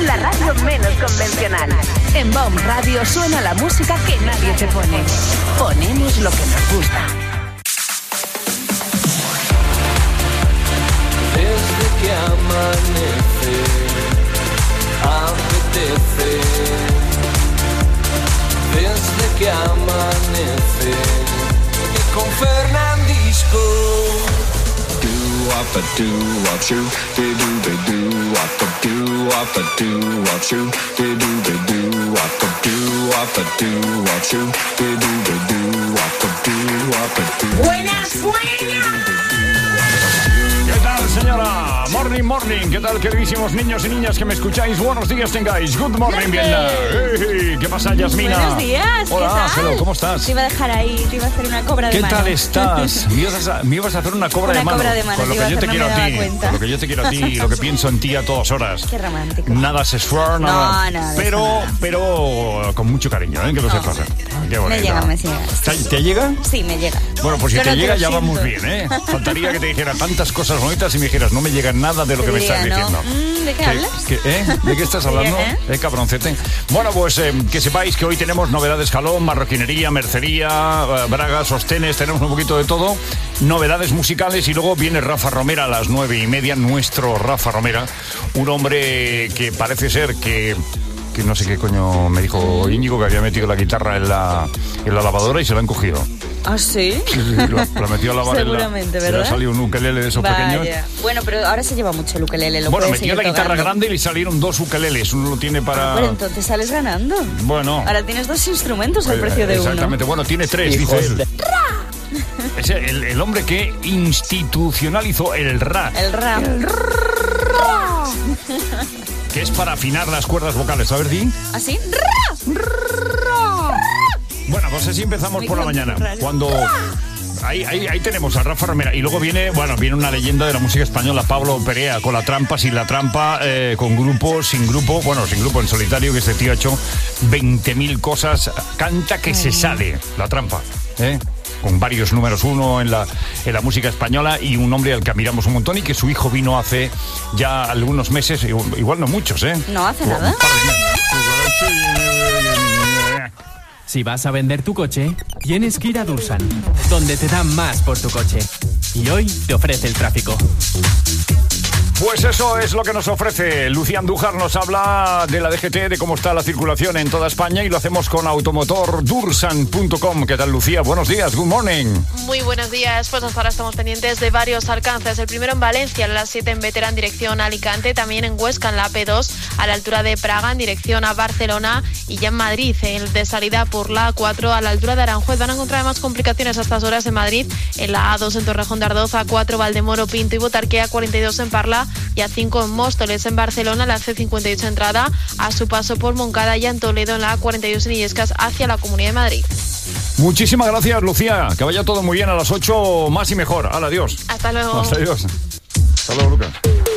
la radio menos convencional. En Bomb Radio suena la música que nadie te pone. Ponemos lo que nos gusta. Desde que amanece, apetece. Desde que amanece, y con Fernandisco. Do-wop, do-wop-shoo, do-do-do-wop, do-wop, do-wop-shoo, do-do-do-wop, do-wop, do-wop-shoo, do-do-do-wop, do-wop, do-. ¡Buenas, ¿Qué tal, señora? Morning. ¿Qué tal, queridísimos niños y niñas que me escucháis? Buenos días tengáis. Good morning, Vienna. Hey, ¿qué pasa, Yasmina? Buenos días. Hola, ¿qué tal? hello, ¿cómo estás? Te iba a dejar ahí, te iba a hacer una cobra de ¿Qué mano. tal estás? Me ibas a hacer una cobra de mano. Cobra de mano, con lo que yo te quiero a ti. Con lo que yo te quiero a ti y lo que pienso en ti a todas horas. Qué romántico. Nada sexual, nada. No, pero con mucho cariño, que lo sepas. Qué bonito. Me llega. ¿Te llega? Sí, me llega. Bueno, pues si Yo te no llega lo ya siento. vamos bien, Faltaría que te dijera tantas cosas bonitas y me dijeras, no me llega nada de lo que me estás diciendo. ¿De qué hablas? ¿De qué estás hablando? Cabroncete. Bueno, pues que sepáis que hoy tenemos novedades jalón, marroquinería, mercería, bragas, sostenes, tenemos un poquito de todo, novedades musicales y luego viene Rafa Romera a las 9:30, nuestro Rafa Romera, un hombre que parece ser que no sé qué coño me dijo Íñigo, que había metido la guitarra en la lavadora y se la han cogido. ¿Ah, sí? Sí, la metió a lavar. Seguramente, ¿verdad? Le ha salido un ukelele de esos pequeños. Bueno, pero ahora se lleva mucho el ukelele. Bueno, metió la guitarra grande y le salieron 2 ukeleles. Uno lo tiene para... Pero entonces sales ganando. Bueno. Ahora tienes 2 instrumentos al precio de exactamente. uno. Bueno, tiene 3, dice él. Es el hombre que institucionalizó el ra. El ra. Que es para afinar las cuerdas vocales. A ver, di. ¿Así? Bueno, pues así empezamos por la mañana. Cuando... Ahí tenemos a Rafa Romera. Y luego viene una leyenda de la música española, Pablo Perea, con La Trampa, sin La Trampa, con grupo, sin grupo, sin grupo, en solitario, que este tío ha hecho 20.000 cosas. Canta que se sale, La Trampa, con varios números 1 en la música española, y un hombre al que admiramos un montón y que su hijo vino hace ya algunos meses, igual no muchos, No hace nada. Si vas a vender tu coche, tienes que ir a Dursan, donde te dan más por tu coche. Y hoy te ofrece el tráfico. Pues eso es lo que nos ofrece. Lucía Andújar nos habla de la DGT, de cómo está la circulación en toda España, y lo hacemos con automotordursan.com. ¿Qué tal, Lucía? Buenos días, good morning. Muy buenos días, pues hasta ahora estamos pendientes de varios alcances. El primero en Valencia, a las 7 en Bétera en dirección a Alicante, también en Huesca en la AP2 a la altura de Praga en dirección a Barcelona, y ya en Madrid, el de salida por la A4 a la altura de Aranjuez. Van a encontrar más complicaciones a estas horas en Madrid, en la A2 en Torrejón de Ardoz, A4 Valdemoro, Pinto y Botarquía, 42 en Parla y A5 en Móstoles. En Barcelona, la C58 entrada a su paso por Moncada, y en Toledo en la A42 en Illescas hacia la Comunidad de Madrid. Muchísimas gracias, Lucía. Que vaya todo muy bien. A las 8 más y mejor. Hala, adiós. Hasta luego. Hasta adiós. Hasta luego, Lucas.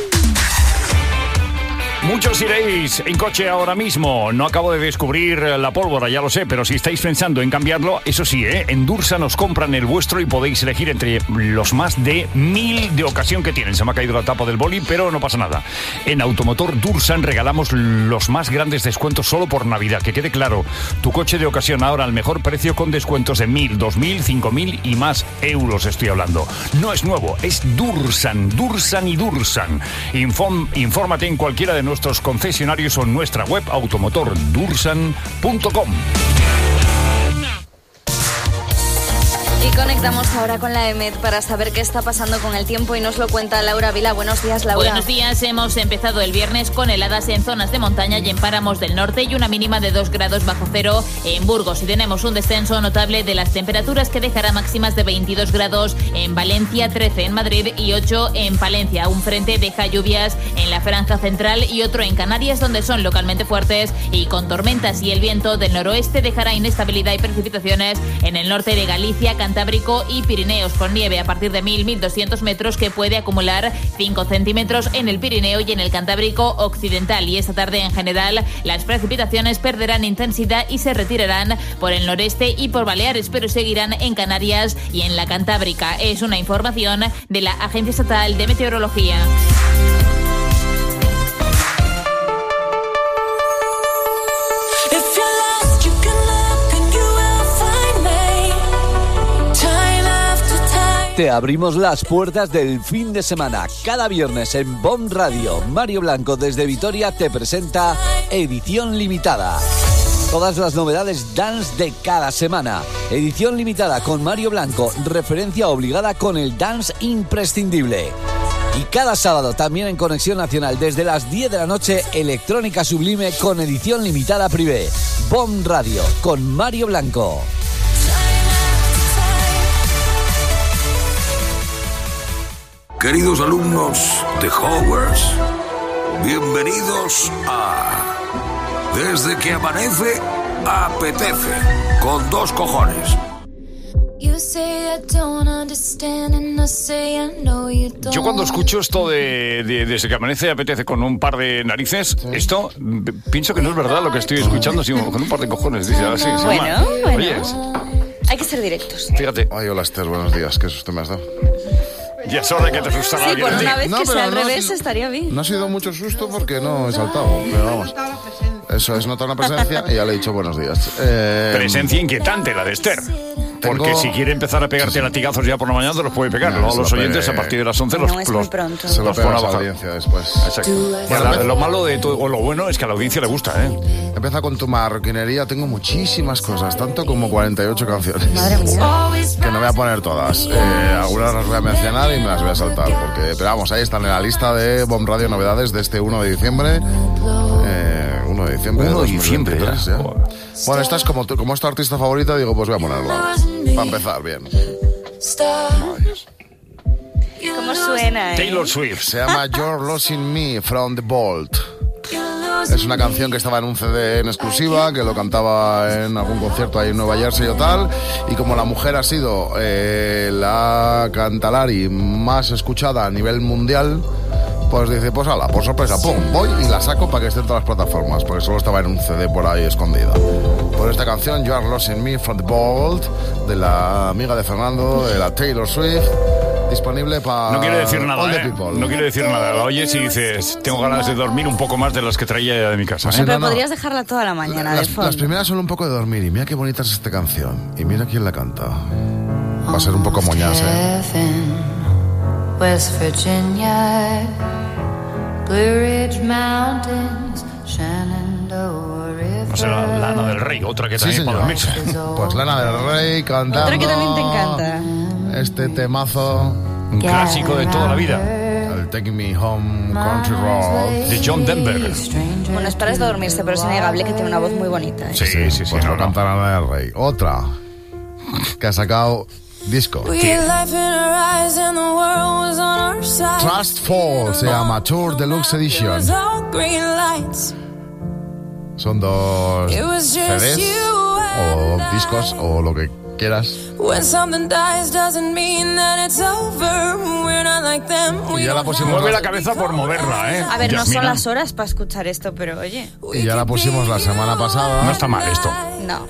Muchos iréis en coche ahora mismo. No acabo de descubrir la pólvora, ya lo sé, pero si estáis pensando en cambiarlo, eso sí, en Dursan os compran el vuestro y podéis elegir entre los más de 1000 de ocasión que tienen. Se me ha caído la tapa del boli, pero no pasa nada. En Automotor Dursan regalamos los más grandes descuentos solo por Navidad. Que quede claro, tu coche de ocasión ahora al mejor precio, con descuentos de 1.000, 2.000, 5.000 y más euros estoy hablando. No es nuevo, es Dursan, Dursan y Dursan. Infórmate en cualquiera de nuestros concesionarios o en nuestra web automotordursan.com. Y conectamos ahora con la EMET para saber qué está pasando con el tiempo, y nos lo cuenta Laura Vila. Buenos días, Laura. Buenos días. Hemos empezado el viernes con heladas en zonas de montaña y en páramos del norte, y una mínima de 2 grados bajo cero en Burgos. Y tenemos un descenso notable de las temperaturas que dejará máximas de 22 grados en Valencia, 13 en Madrid y 8 en Palencia. Un frente deja lluvias en la franja central y otro en Canarias, donde son localmente fuertes y con tormentas, y el viento del noroeste dejará inestabilidad y precipitaciones en el norte de Galicia, Cantábrico y Pirineos, con nieve a partir de 1.200 metros que puede acumular 5 centímetros en el Pirineo y en el Cantábrico occidental. Y esta tarde, en general, las precipitaciones perderán intensidad y se retirarán por el noreste y por Baleares, pero seguirán en Canarias y en la Cantábrica. Es una información de la Agencia Estatal de Meteorología. te abrimos las puertas del fin de semana. Cada viernes en BOM Radio, Mario Blanco desde Vitoria te presenta Edición Limitada. Todas las novedades dance de cada semana. Edición limitada con Mario Blanco, referencia obligada con el dance imprescindible. Y cada sábado también en Conexión Nacional desde las 10 de la noche, Electrónica Sublime con edición limitada privé. BOM Radio con Mario Blanco. Queridos alumnos de Hogwarts, bienvenidos a Desde que amanece, apetece, con 2 cojones. Yo cuando escucho esto de Desde que amanece apetece con un par de narices, esto pienso que no es verdad lo que estoy escuchando, sino con un par de cojones. Dice así, bueno. Oyes, Hay que ser directos. fíjate. Ay, hola Esther, buenos días. ¿Qué susto me has dado? Ya es hora de que te asustara Sí, alguien por a ti. una vez No, que sea pero al no, revés no. estaría bien. No ha sido mucho susto porque no he saltado, pero vamos. Eso es notar una presencia y ya le he dicho buenos días. Presencia inquietante la de Esther. Porque si quiere empezar a pegarte latigazos ya por la mañana, te los puede pegar. No, Luego se los lo oyentes pegue. a partir de las 11 No, es muy pronto. Se lo los pega pone a a la bajar. audiencia después. Exacto. Bueno, lo malo de todo, o lo bueno es que a la audiencia le gusta, ¿eh? Empieza con tu marroquinería. Tengo muchísimas cosas, tanto como 48 canciones. Madre mía. Que no voy a poner todas. Algunas las voy a mencionar y me las voy a saltar. Pero vamos, ahí están en la lista de BOM Radio Novedades de este 1 de diciembre. 1 de diciembre. 1 de diciembre, 2023, ya. ya. Bueno, esta es como es tu artista favorita, digo, pues voy a ponerla. Para empezar, bien. ¿Cómo suena, Taylor Swift. Se llama You're Losing Me from the Vault. Es una canción que estaba en un CD en exclusiva, que lo cantaba en algún concierto ahí en Nueva Jersey o tal. Y como la mujer ha sido la cantalari más escuchada a nivel mundial, pues dice, pues ala, por sorpresa, pum, voy y la saco para que esté en todas las plataformas, porque solo estaba en un CD por ahí escondida. Por esta canción, You Are Losing Me from the Vault, de la amiga de Fernando, de la Taylor Swift, disponible para No quiere decir nada, all the ¿eh? people. No quiere decir nada. La oyes y dices, tengo ganas de dormir un poco más de las que traía ya de mi casa. Sí, Pero no. podrías dejarla toda la mañana de Las fondo. primeras son un poco de dormir y mira qué bonita es esta canción. Y mira quién la canta. Va a ser un poco moñas, ¿eh? West Virginia, Blue Ridge Mountains, Shenandoah River. No será Lana del Rey, otra que Sí, también para señor. dormirse. Pues Lana del Rey cantando. Otra que también te encanta. Este temazo. Un clásico de toda la vida. El Take Me Home Country Road. De John Denver. Bueno, es para dormirse, pero es innegable que tiene una voz muy bonita. ¿eh? Sí, Pues lo canta Lana del Rey. Otra que ha sacado disco. Trust Fall se llama Tour Deluxe Edition. Son 2 CDs o discos o lo que quieras. Y ya la pusimos. Mueve la cabeza por moverla, ¿eh? A ver, no Yasmina. son las horas para escuchar esto, pero oye. Y ya la pusimos la semana pasada. No está mal esto. No.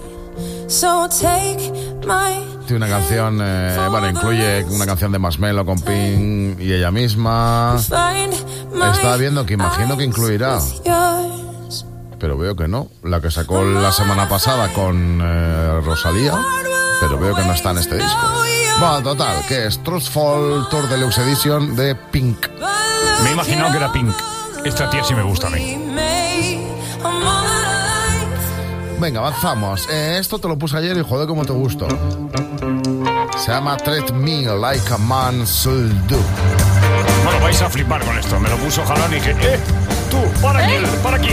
Tiene una canción, bueno, incluye una canción de Marshmello con Pink y ella misma. Estaba viendo que imagino que incluirá, pero veo que no. La que sacó la semana pasada con Rosalía, pero veo que no está en este disco. Bueno, total, que es Truthful Tour Deluxe Edition de Pink. Me he imaginado que era Pink. Esta tía sí me gusta a mí. Venga, avanzamos. Esto te lo puse ayer y joder cómo te gustó. Se llama Treat Me Like a Man Should Do. Bueno, vais a flipar con esto. Me lo puso Jalón y dije, tú, para kill, para kill.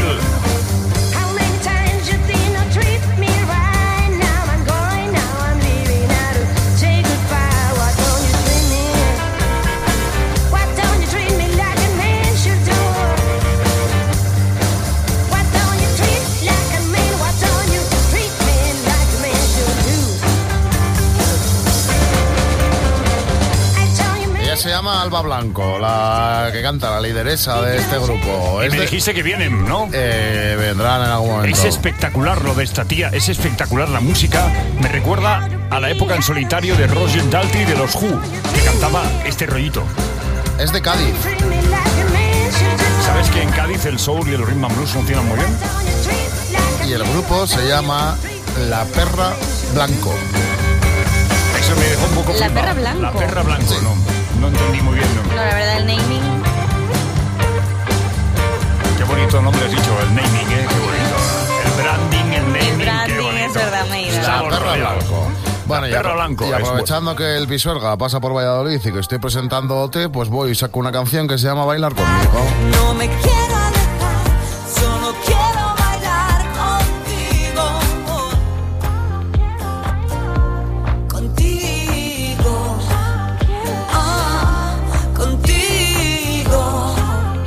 Se llama Alba Blanco, la que canta, la lideresa de este grupo. Y me dijiste que vienen, ¿no? Vendrán en algún momento. Es espectacular lo de esta tía, es espectacular la música. Me recuerda a la época en solitario de Roger Daltrey de los Who, que cantaba este rollito. Es de Cádiz. ¿Sabes que en Cádiz el soul y el rhythm and blues funcionan muy bien? Y el grupo se llama La Perra Blanco. Eso me dejó un poco La flipado. perra blanco. La perra blanco, no entendí muy bien. No, la verdad, el naming. Qué bonito nombre has dicho, el naming, qué bonito. El branding, el naming. El qué branding bonito. es verdad, Meira. Estamos La perra rodeados. blanco. Bueno, Perra blanco. y aprovechando que el Pisuerga pasa por Valladolid y que estoy presentándote, pues voy y saco una canción que se llama Bailar conmigo. No me quiero alejar, solo quiero bailar contigo. Contigo. Contigo.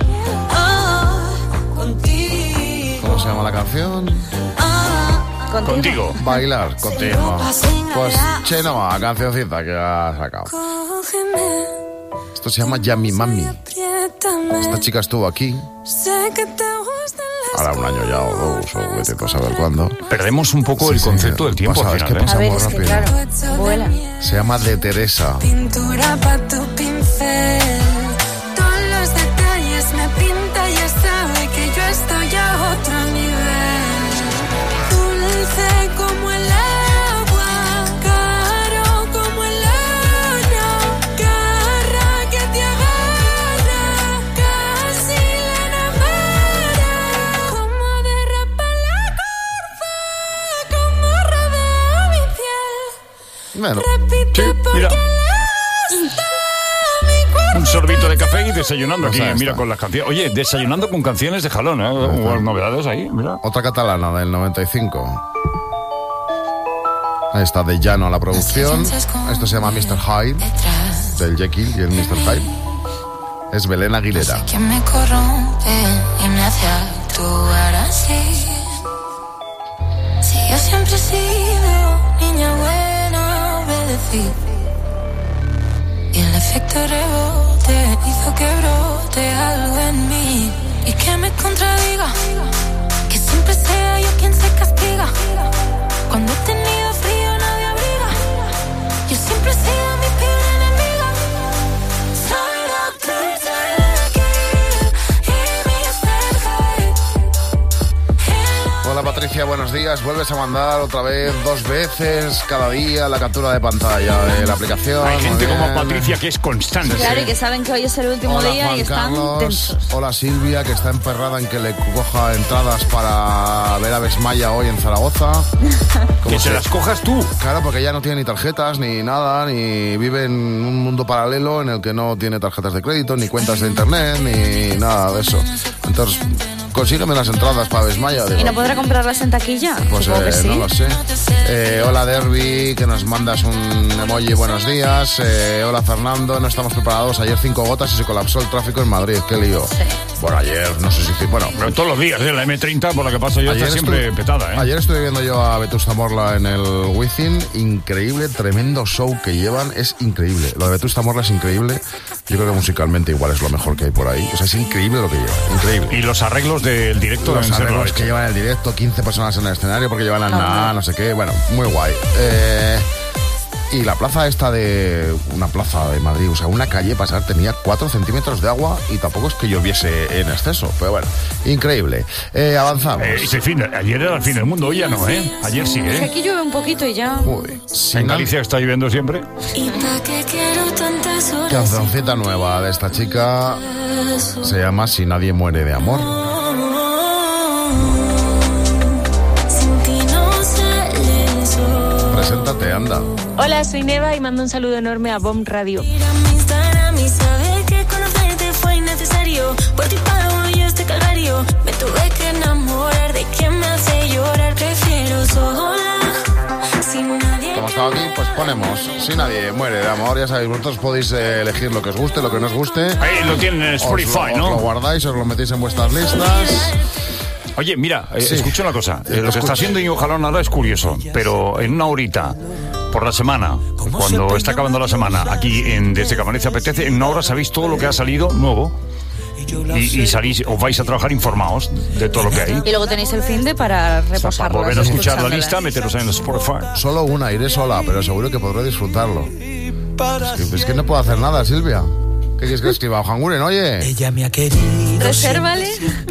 Contigo. ¿Cómo se llama la canción? Contigo. Bailar contigo. Pues Chenoa, cancioncita que ha sacado. Cógeme, Esto se llama Yami Mami. apriétame. Esta chica estuvo aquí, Sé que te gustan las ahora un año ya o dos, o vete tú a saber cuándo. Perdemos un poco el concepto del tiempo Pasa, al es final, que pasa A ver, muy es que rápido. claro, vuela. Se llama De Teresa. pintura pa' tu pincel. Todos los detalles me pinta, ya sabe que yo estoy a otro nivel. Dulce como el agua, caro como el oro. Garra que te agarra, casi la enamora. Como derrapa la curva, como rodea mi piel. Bueno, Repite mira. porque Un sorbito de café y desayunando Pues aquí, ahí mira, está. con las canciones. Oye, desayunando con canciones de jalón, ¿eh? Hubo novedades ahí, mira. otra catalana del 95. Ahí está, de Llano a la producción. Esto se llama Mr. Hyde, del Jekyll y el Mr. Hyde. Es Belén Aguilera. Que me corrompe y me hace actuar así. Si yo siempre he sido niña buena, obedecí. Y el efecto rebote hizo que brote algo en mí. Y que me contradiga, que siempre sea yo quien se castiga. Cuando he tenido frío nadie abriga. Yo siempre he sido mi peor enemiga. Soy doctor Jekyll y Mr. Hyde. Hola Patricia, buenos días. Vuelves a mandar otra vez 2 veces cada día la captura de pantalla de la aplicación. Hay gente Muy como bien. Patricia que es constante. Claro, y que saben que hoy es el último Hola día Juan y están Carlos, tensos. hola Silvia, que está emperrada en que le coja entradas para ver a Besmaya hoy en Zaragoza. Que se las cojas tú. Claro, porque ella no tiene ni tarjetas, ni nada, ni vive en un mundo paralelo en el que no tiene tarjetas de crédito, ni cuentas de internet, ni nada de eso. Entonces, consígueme las entradas para Besmaya. ¿Y no podrá comprarlas en taquilla? Pues Supongo que sí. no lo sé. Hola Derby, que nos mandas un emoji, buenos días. Hola Fernando, no estamos preparados. Ayer 5 gotas y se colapsó el tráfico en Madrid. Qué lío. Bueno, ayer, no sé si... Bueno, Pero todos los días, la M30, por la que paso yo, está Ayer siempre estuve- petada, ¿eh? Ayer estuve viendo yo a Vetusta Morla en el Wizzing. Increíble, tremendo show que llevan. Es increíble. Lo de Vetusta Morla es increíble. Yo creo que musicalmente igual es lo mejor que hay por ahí. O sea, es increíble lo que llevan. Increíble. Y los arreglos del directo Los deben ser la arreglos leche. que llevan el directo, 15 personas en el escenario porque llevan a nada, no sé qué. Bueno, muy guay. Y la plaza esta de... Una plaza de Madrid, o sea, una calle pasar tenía 4 centímetros de agua y tampoco es que lloviese en exceso. Pero bueno, increíble. Avanzamos. Ayer era el fin del mundo, hoy ya no, ¿eh? Ayer sí, Que ¿eh? aquí llueve un poquito y ya. En Galicia está lloviendo siempre. ¿Y pa' qué quiero tantas horas? Cancioncita nueva de esta chica se llama Si nadie muere de amor. Sin ti no sale el sol. Preséntate, anda. Hola, soy Neva y mando un saludo enorme a Bomb Radio. Mira mi Instagram y saber que conocerte fue innecesario. Por ti pago yo este calvario. Me tuve que enamorar de quien me hace llorar. Prefiero sola. Sin nadie. Como estaba aquí, pues ponemos Si nadie muere de amor. Ya sabéis, vosotros podéis elegir lo que os guste, lo que no os guste. Ahí lo tienen en Spotify, os ¿no? lo guardáis, os lo metéis en vuestras listas. Oye, mira, Sí. escucha una cosa. Lo que está escucho. haciendo Íñigo Jalón ahora es curioso, pero en una horita por la semana, cuando está acabando la semana, aquí en Desde que Amanece Apetece, en una hora sabéis todo lo que ha salido nuevo y salís, os vais a trabajar informados de todo lo que hay. Y luego tenéis el fin de para reposarlo. Volver a escuchar la lista, meteros en Spotify. Solo una, iré sola, pero seguro que podré disfrutarlo. Es que no puedo hacer nada, Silvia. ¿Qué quieres que escriba? Juan Guren, oye. Ella me ha querido. Resérvale.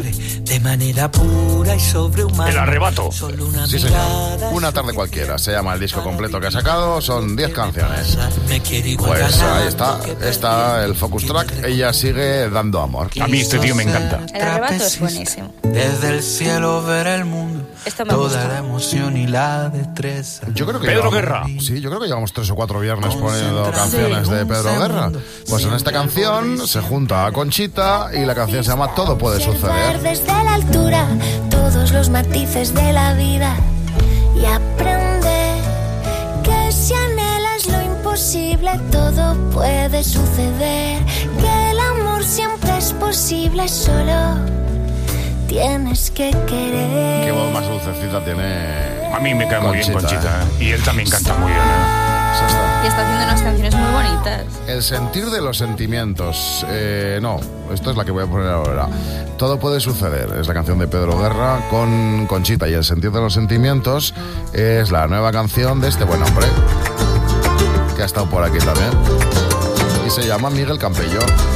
de manera pura y sobrehumana. El arrebato. Sí, señor. Una tarde cualquiera. Se llama el disco completo que ha sacado. Son 10 canciones. Pues ahí está el focus track. Ella sigue dando amor. A mí este tío me encanta. El arrebato es buenísimo. Desde el cielo ver el mundo. Esto me toda gusta. la emoción y la destreza. Yo creo que Pedro Guerra. Sí, yo creo que llevamos 3 o 4 viernes poniendo canciones de Pedro Guerra. Pues en esta canción se junta a Conchita y la canción se llama Todo puede suceder. Desde la altura todos los matices de la vida y aprende que si anhelas lo imposible todo puede suceder, que el amor siempre es posible, solo tienes que querer. Qué voz más dulcecita tiene. A mí me cae muy bien Conchita. ¿eh? Y él también canta muy bien. Y está haciendo unas canciones muy bonitas. El sentir de los sentimientos. No, esto es la que voy a poner ahora. Todo puede suceder. Es la canción de Pedro Guerra con Conchita. Y el sentir de los sentimientos es la nueva canción de este buen hombre, que ha estado por aquí también. Y se llama Miguel Campello.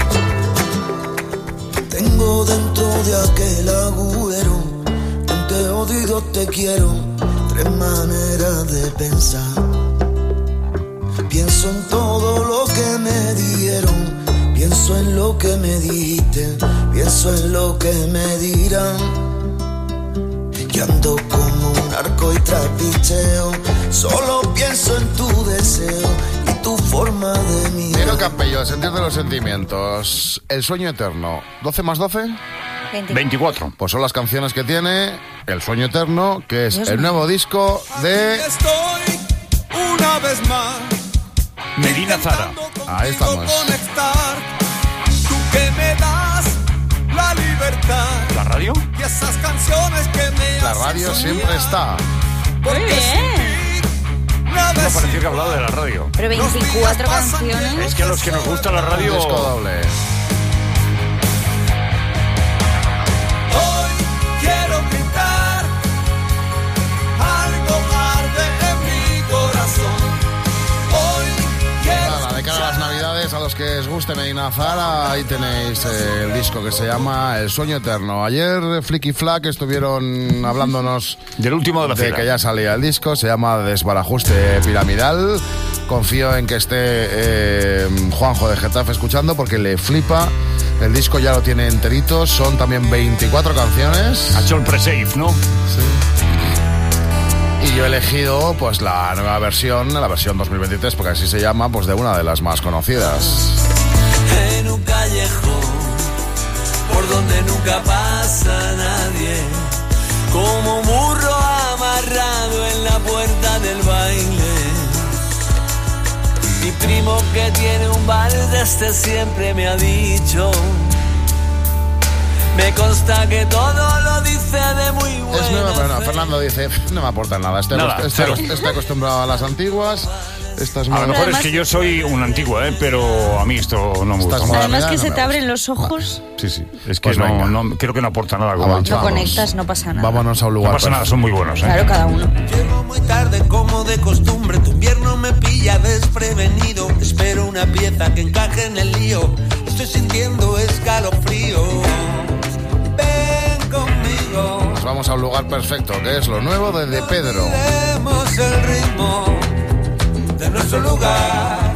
Tengo dentro de aquel agujero, te odio, te quiero, 3 maneras de pensar. Pienso en todo lo que me dieron, pienso en lo que me dijiste, pienso en lo que me dirán. Y ando como un arco y trapicheo, solo pienso en tu deseo y tu forma de mirar. Miguel Campello, el sentir de los sentimientos. El sueño eterno. ¿12 más 12? 24. Pues son las canciones que tiene El sueño eterno, que es el nuevo disco de Estoy una vez más Medina Zara. Ahí estamos. conectar, tú que me das la libertad. ¿La radio? Y esas canciones que me La radio siempre está. Muy bien. No parecía que hablaba de la radio. Pero 24 canciones. Es que a los que nos gusta la radio... Disco doble. quiero gritar, algo arde en mi corazón. Hoy quiero Nada, de cara a las navidades, a los que os guste Medina Zara, ahí tenéis el disco que se llama El sueño eterno. Ayer Flicky Flack estuvieron hablándonos del último de la fila, que ya salía el disco, se llama Desbarajuste Piramidal. Confío en que esté Juanjo de Getafe escuchando porque le flipa. El disco ya lo tiene enterito, son también 24 canciones. Ha hecho el pre-save, ¿no? Sí. Y yo he elegido pues la nueva versión, la versión 2023, porque así se llama, pues de una de las más conocidas. En un callejón por donde nunca pasa nadie, como un burro amarrado en la puerta del baile. Mi primo que tiene un bar de siempre me ha dicho, me consta que todo lo dice de muy buena Es nueva, pero no, fe. Fernando dice, no me aporta nada, estoy acostumbrado a las antiguas. Estas A lo mejor es que yo soy un antiguo, pero a mí esto no me gusta. Además que se te abren los ojos. Sí, sí. Es que Pues venga. no, creo que no aporta nada. Como Lo conectas, no pasa nada. Vámonos a un lugar. No pasa nada, son muy buenos. Claro, cada uno. Llego muy tarde como de costumbre, tu invierno me pilla desprevenido. Espero una pieza que encaje en el lío, estoy sintiendo escalofrío. Ven conmigo. Nos vamos a un lugar perfecto, que es lo nuevo de Pedro. Tenemos el ritmo de nuestro lugar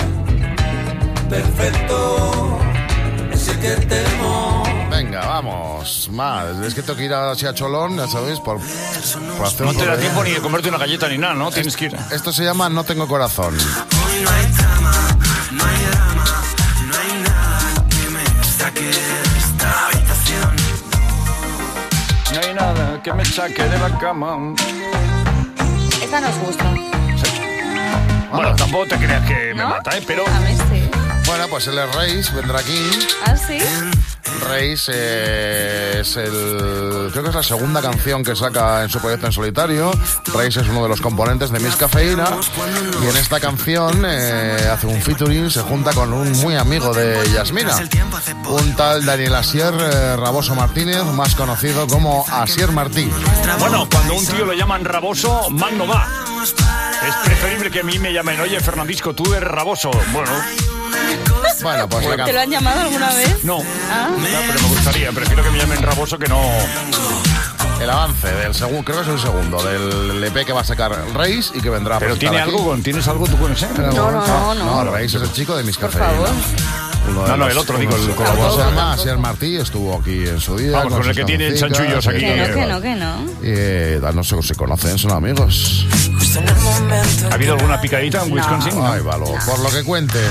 perfecto, es el que temo. Venga, vamos, más. Es que tengo que ir a Chiacholón, ya sabéis, por hacer No un te da poco de- tiempo ni de comerte una galleta ni nada, ¿no? Tienes que ir. Esto se llama No tengo corazón. Hoy no hay trama, no hay drama, no hay nada que me saque de esta habitación. No hay nada que me saque de la cama. Esta nos gusta. Bueno, tampoco te creas que me mata, pero... A mí sí. Bueno, pues él es Reis, vendrá aquí. ¿Ah, sí? Reis es creo que es la segunda canción que saca en su proyecto en solitario. Reis es uno de los componentes de Miss Cafeína y en esta canción hace un featuring, se junta con un muy amigo de Yasmina, un tal Daniel Asier Raboso Martínez, más conocido como Asier Martí. Bueno, cuando un tío lo llaman raboso, mal no va. Es preferible que a mí me llamen, oye, Fernandisco, tú eres raboso. Bueno, Bueno, pues ¿Te lo han llamado alguna vez? No, pero me gustaría. Prefiero que me llamen Raboso que no... El avance del segundo, creo que es el segundo, del EP que va a sacar Reis y que vendrá a ¿Pero presentar ¿tienes algo tú con ese? No, Reis es el chico de Mis Café. No, el otro, digo, el colaborador. Se llama Asier Martí, estuvo aquí en su día. Vamos, con el que tiene chanchullos aquí. Que no. No sé si se conocen, son amigos. ¿Ha habido alguna picadita en Wisconsin? Ay, valo, por lo que cuenten.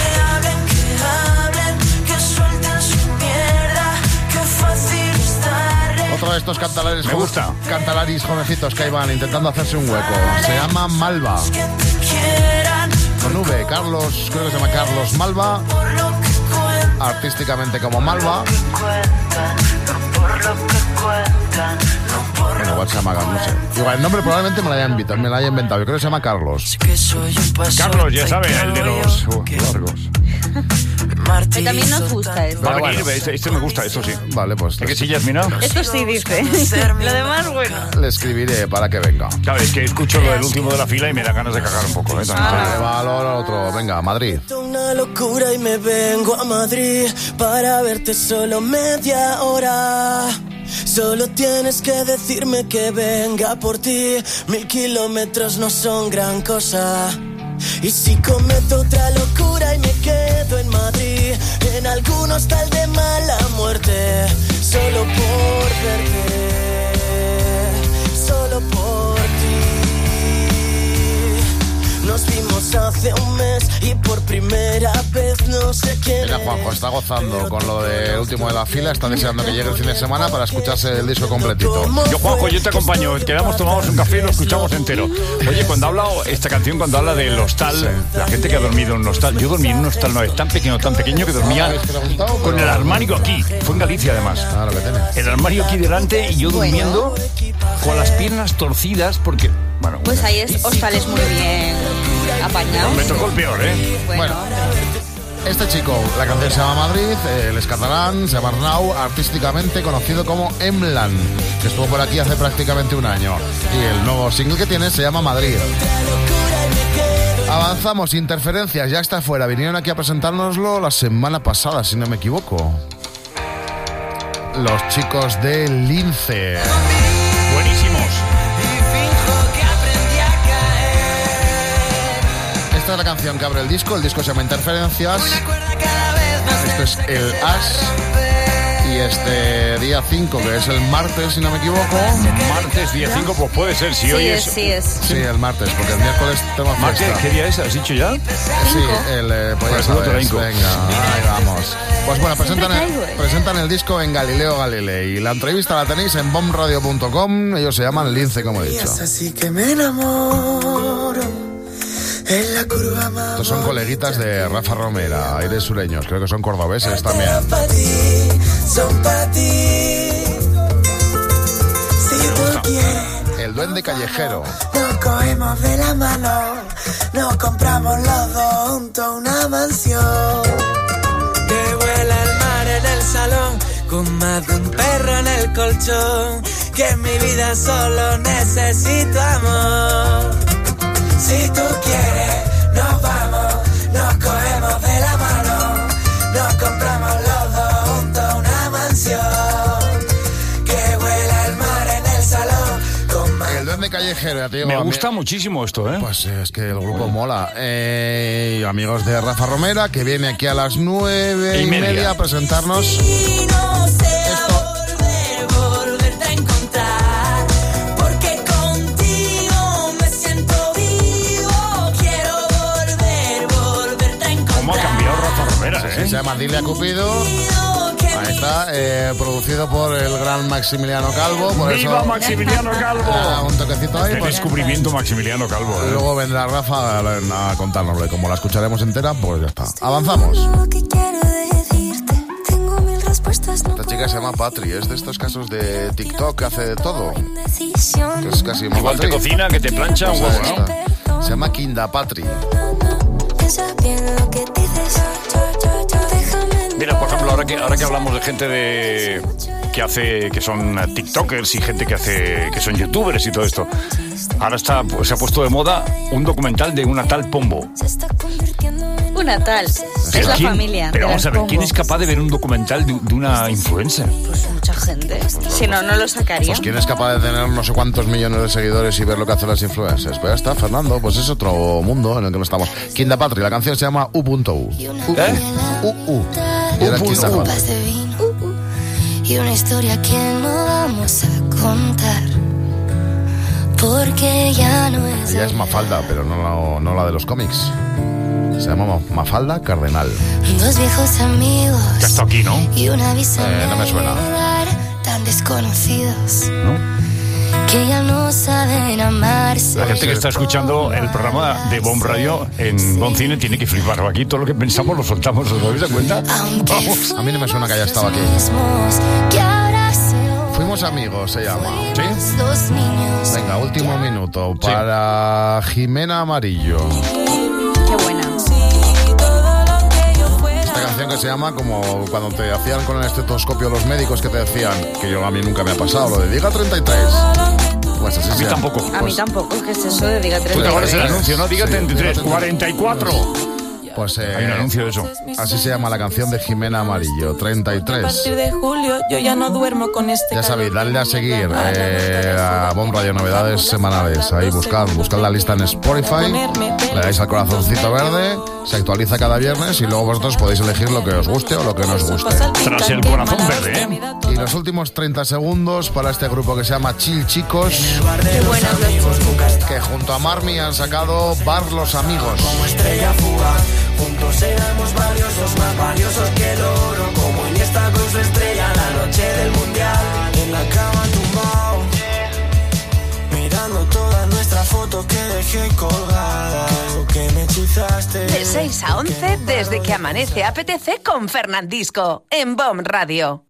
Otro de estos cantalares, me gusta. Cantalaris jovencitos que ahí van intentando hacerse un hueco. Se llama Malva. Con V, Carlos, creo que se llama Carlos Malva. Artísticamente como Malva. Bueno, igual se llama, no sé. Igual el nombre probablemente me lo haya inventado. Yo creo que se llama Carlos. Carlos, ya sabe, el de los largos. Y también nos gusta esto. Va a venir, este me gusta, esto sí. Vale, pues... ¿Es que sí, Yasmina? Esto sí, dice. Lo demás, bueno. Le escribiré para que venga. Claro, es que escucho lo del último de la fila y me da ganas de cagar un poco, ¿eh? Va lo otro. Venga, Madrid. Una locura y me vengo a Madrid para verte solo media hora. Solo tienes que decirme que venga por ti. 1000 kilómetros no son gran cosa. Y si cometo otra locura y me quedo en Madrid, en algún hostal de mala muerte, solo por verte, solo por ti. Nos vimos hace un mes y por primera vez no sé quién. Mira, Juanjo está gozando con lo de último de la fila, está deseando que llegue el fin de semana para escucharse el disco completito. Juanjo, yo te acompaño, quedamos, tomamos un café y lo escuchamos entero. Oye, cuando habla esta canción, cuando habla del hostal, la gente que ha dormido en un hostal, yo dormí en un hostal, no es tan pequeño que dormía con el armario aquí, fue en Galicia además. El armario aquí delante y yo durmiendo con las piernas torcidas porque... Bueno, pues ahí es hostales muy bien apañados. Me tocó el peor, ¿eh? Bueno. Este chico, la canción se llama Madrid, él es catalán, se llama Arnau, artísticamente conocido como Emlan, que estuvo por aquí hace prácticamente un año. Y el nuevo single que tiene se llama Madrid. Avanzamos, Interferencias, ya está fuera. Vinieron aquí a presentárnoslo la semana pasada, si no me equivoco. Los chicos de Lince. Buenísimos. Esta es la canción que abre el disco se llama Interferencias. Esto es el As. Y este día 5, que es el martes, si no me equivoco. Martes, día 5, pues puede ser, si hoy es... Sí, el martes, porque el miércoles tengo fiesta. ¿Martes? ¿Qué día es? ¿Has dicho ya? Sí, pues ya sabes. Venga, ahí vamos. Pues bueno, presentan el disco en Galileo Galilei. Y la entrevista la tenéis en bombradio.com. Ellos se llaman Lince, como he dicho. Así que me enamoro. Estos son coleguitas de Rafa Romera, aires sureños, creo que son cordobeses también. Son para ti. Si tú quieres. El duende callejero. Nos cogemos de la mano, nos compramos los dos juntos una mansión. Que vuela el mar en el salón, con más de un perro en el colchón. Que en mi vida solo necesito amor. Si tú quieres, nos vamos, nos cogemos de la mano, nos compramos los dos juntos una mansión, que huela el mar en el salón. El duende callejero, tío. Me gusta muchísimo esto, ¿eh? Pues es que el grupo mola. Amigos de Rafa Romera, que viene aquí a las 9:30 a presentarnos. Se llama Dile a Cupido. Ahí está, producido por el gran Maximiliano Calvo. Por ¡Viva eso, Maximiliano Calvo! Un toquecito ahí. El descubrimiento Maximiliano Calvo. Luego vendrá Rafa a contárnoslo. Y como la escucharemos entera, pues ya está. Avanzamos. Esta chica se llama Patri. Es de estos casos de TikTok que hace de todo. Es casi igual te cocina, que te plancha un huevo, ¿no? Se llama Kinda Patri. Mira, por ejemplo, ahora que hablamos de gente que son tiktokers y gente que son youtubers y todo esto, ahora se ha puesto de moda un documental de una tal Pombo. natal. Es la familia. Pero de vamos las a ver, Pombo. ¿quién es capaz de ver un documental de una influencer? Pues mucha gente. Si no, no lo sacaría. Pues quién es capaz de tener no sé cuántos millones de seguidores y ver lo que hacen las influencers. Pues ya está, Fernando, pues es otro mundo en el que no estamos. Kinda Patri, la canción se llama U.U. Y era Kinda Patri. Copas de vino y una historia que no vamos a contar, porque ya no es. Ella es Mafalda, pero no la de los cómics. Se llama Mafalda Cardenal. Dos viejos amigos. Ya está aquí, ¿no? Y una visión No me suena. tan desconocidos. ¿No? Que ya no saben amarse. La gente que está escuchando el programa de Bomb Radio en Bon Cine tiene que flipar. Aquí todo lo que pensamos lo soltamos, ¿os dais cuenta? Vamos. A mí no me suena que haya estado aquí. Que ahora se Fuimos amigos, se llama. ¿Sí? los niños. Venga, último minuto para Jimena Amarillo. Qué buena. Esta canción que se llama como cuando te hacían con el estetoscopio los médicos que te decían, que a mí nunca me ha pasado, lo de diga 33. Pues así A mí se llama. tampoco. A mí tampoco, ¿qué es eso de diga Pues ahora es el 33? anuncio, ¿no? Diga Sí, 33, diga 44. Pues Hay un anuncio de eso. así se llama la canción de Jimena Amarillo, A 33. partir de julio yo ya no duermo con este. Ya sabéis, dadle a seguir a Bomb Radio Novedades semanales. Ahí buscad la lista en Spotify, le dais al corazoncito verde, se actualiza cada viernes y luego vosotros podéis elegir lo que os guste o lo que no os guste. Tras el corazón verde, ¿eh? Y los últimos 30 segundos para este grupo que se llama Chill Chicos, Qué buenas los que junto a Marmi han sacado Bar Los Amigos. Estrella fugaz, juntos éramos valiosos, más valiosos que el oro. Como Iniesta con su estrella, la noche del mundial. En la cama tumbado, mirando todas nuestras fotos que dejé colgadas. Que me hechizaste. De 6 a 11, desde que amanece apetece con Fernandisco, en Bomb Radio.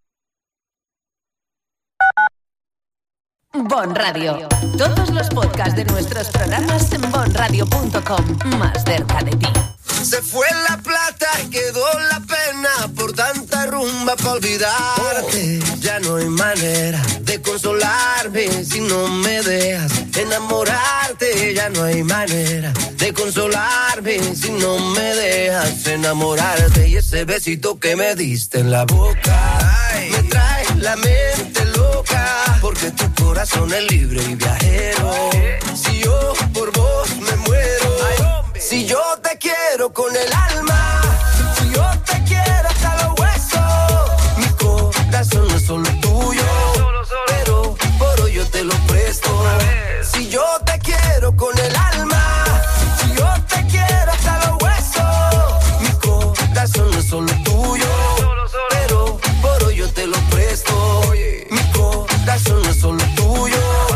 Bon Radio. Todos los podcasts de nuestros programas en bonradio.com. Más cerca de ti. Se fue la plata y quedó la pena por tanta rumba para olvidarte. Ya no hay manera de consolarme si no me dejas enamorarte. Ya no hay manera de consolarme si no me dejas enamorarte. Y ese besito que me diste en la boca me trae la mente loca, porque tu corazón es libre y viajero. Si yo por vos me muero, si yo te quiero con el alma, si yo te quiero hasta los huesos, mi corazón no es solo tuyo, pero por hoy yo te lo presto. Si yo te quiero con el alma, si yo te quiero hasta los huesos, mi corazón no es solo tuyo, pero por hoy yo te lo presto. Mi corazón no es solo tuyo,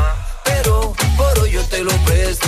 pero por hoy yo te lo presto.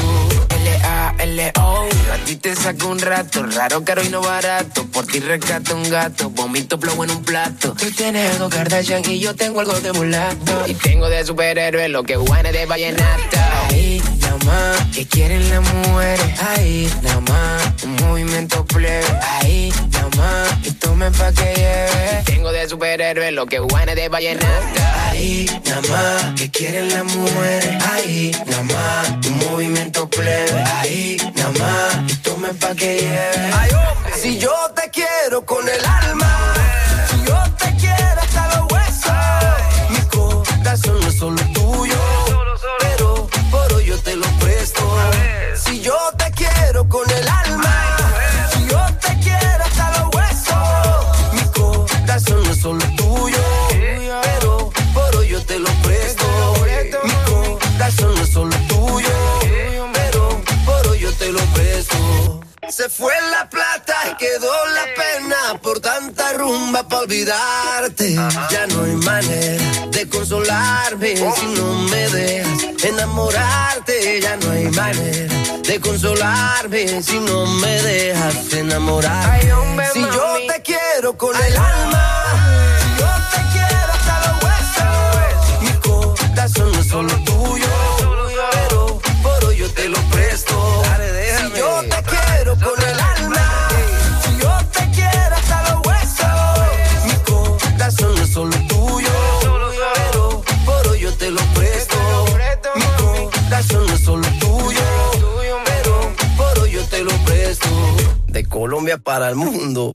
L-A-L-O, a ti te saco un rato, raro, caro y no barato. Por ti rescato un gato, vomito flow en un plato. Tú tienes algo Kardashian y yo tengo algo de mulato. Y tengo de superhéroe lo que Juana de vallenato. Ahí, nada más, que quieren las mujeres. Ahí, nada más, un movimiento plebe. Ahí, nada más, y tomen pa' que lleve. Tengo de superhéroe lo que Juana de vallenato. Ahí, nada más, que quieren las mujeres. Ahí, nada más, un movimiento plebe. Ahí, nada más, y tomen pa' que lleve. Si yo te quiero con el alma, si yo te quiero hasta los huesos, mi corazón no es solo tuyo, pero por hoy yo te lo presto. Si yo te quiero con el alma, si yo te quiero hasta los huesos, mi corazón no es solo tuyo, pero por hoy yo te lo presto. Mi corazón no es solo tuyo, pero por hoy yo te lo presto. Se fue la plata y quedó la pena por tanta rumba para olvidarte. Ya no hay manera de consolarme si no me dejas enamorarte. Ya no hay manera de consolarme si no me dejas enamorarte. Si yo te quiero con el alma, si yo te quiero hasta los huesos, mi corazón no es solo tuyo, pero por hoy yo te lo presto. Si yo te quiero con el alma, si yo te quiero hasta los huesos, mi corazón no es solo tuyo, pero por hoy yo te lo presto. Mi corazón no es solo tuyo, pero por hoy yo te lo presto. De Colombia Colombia para el mundo.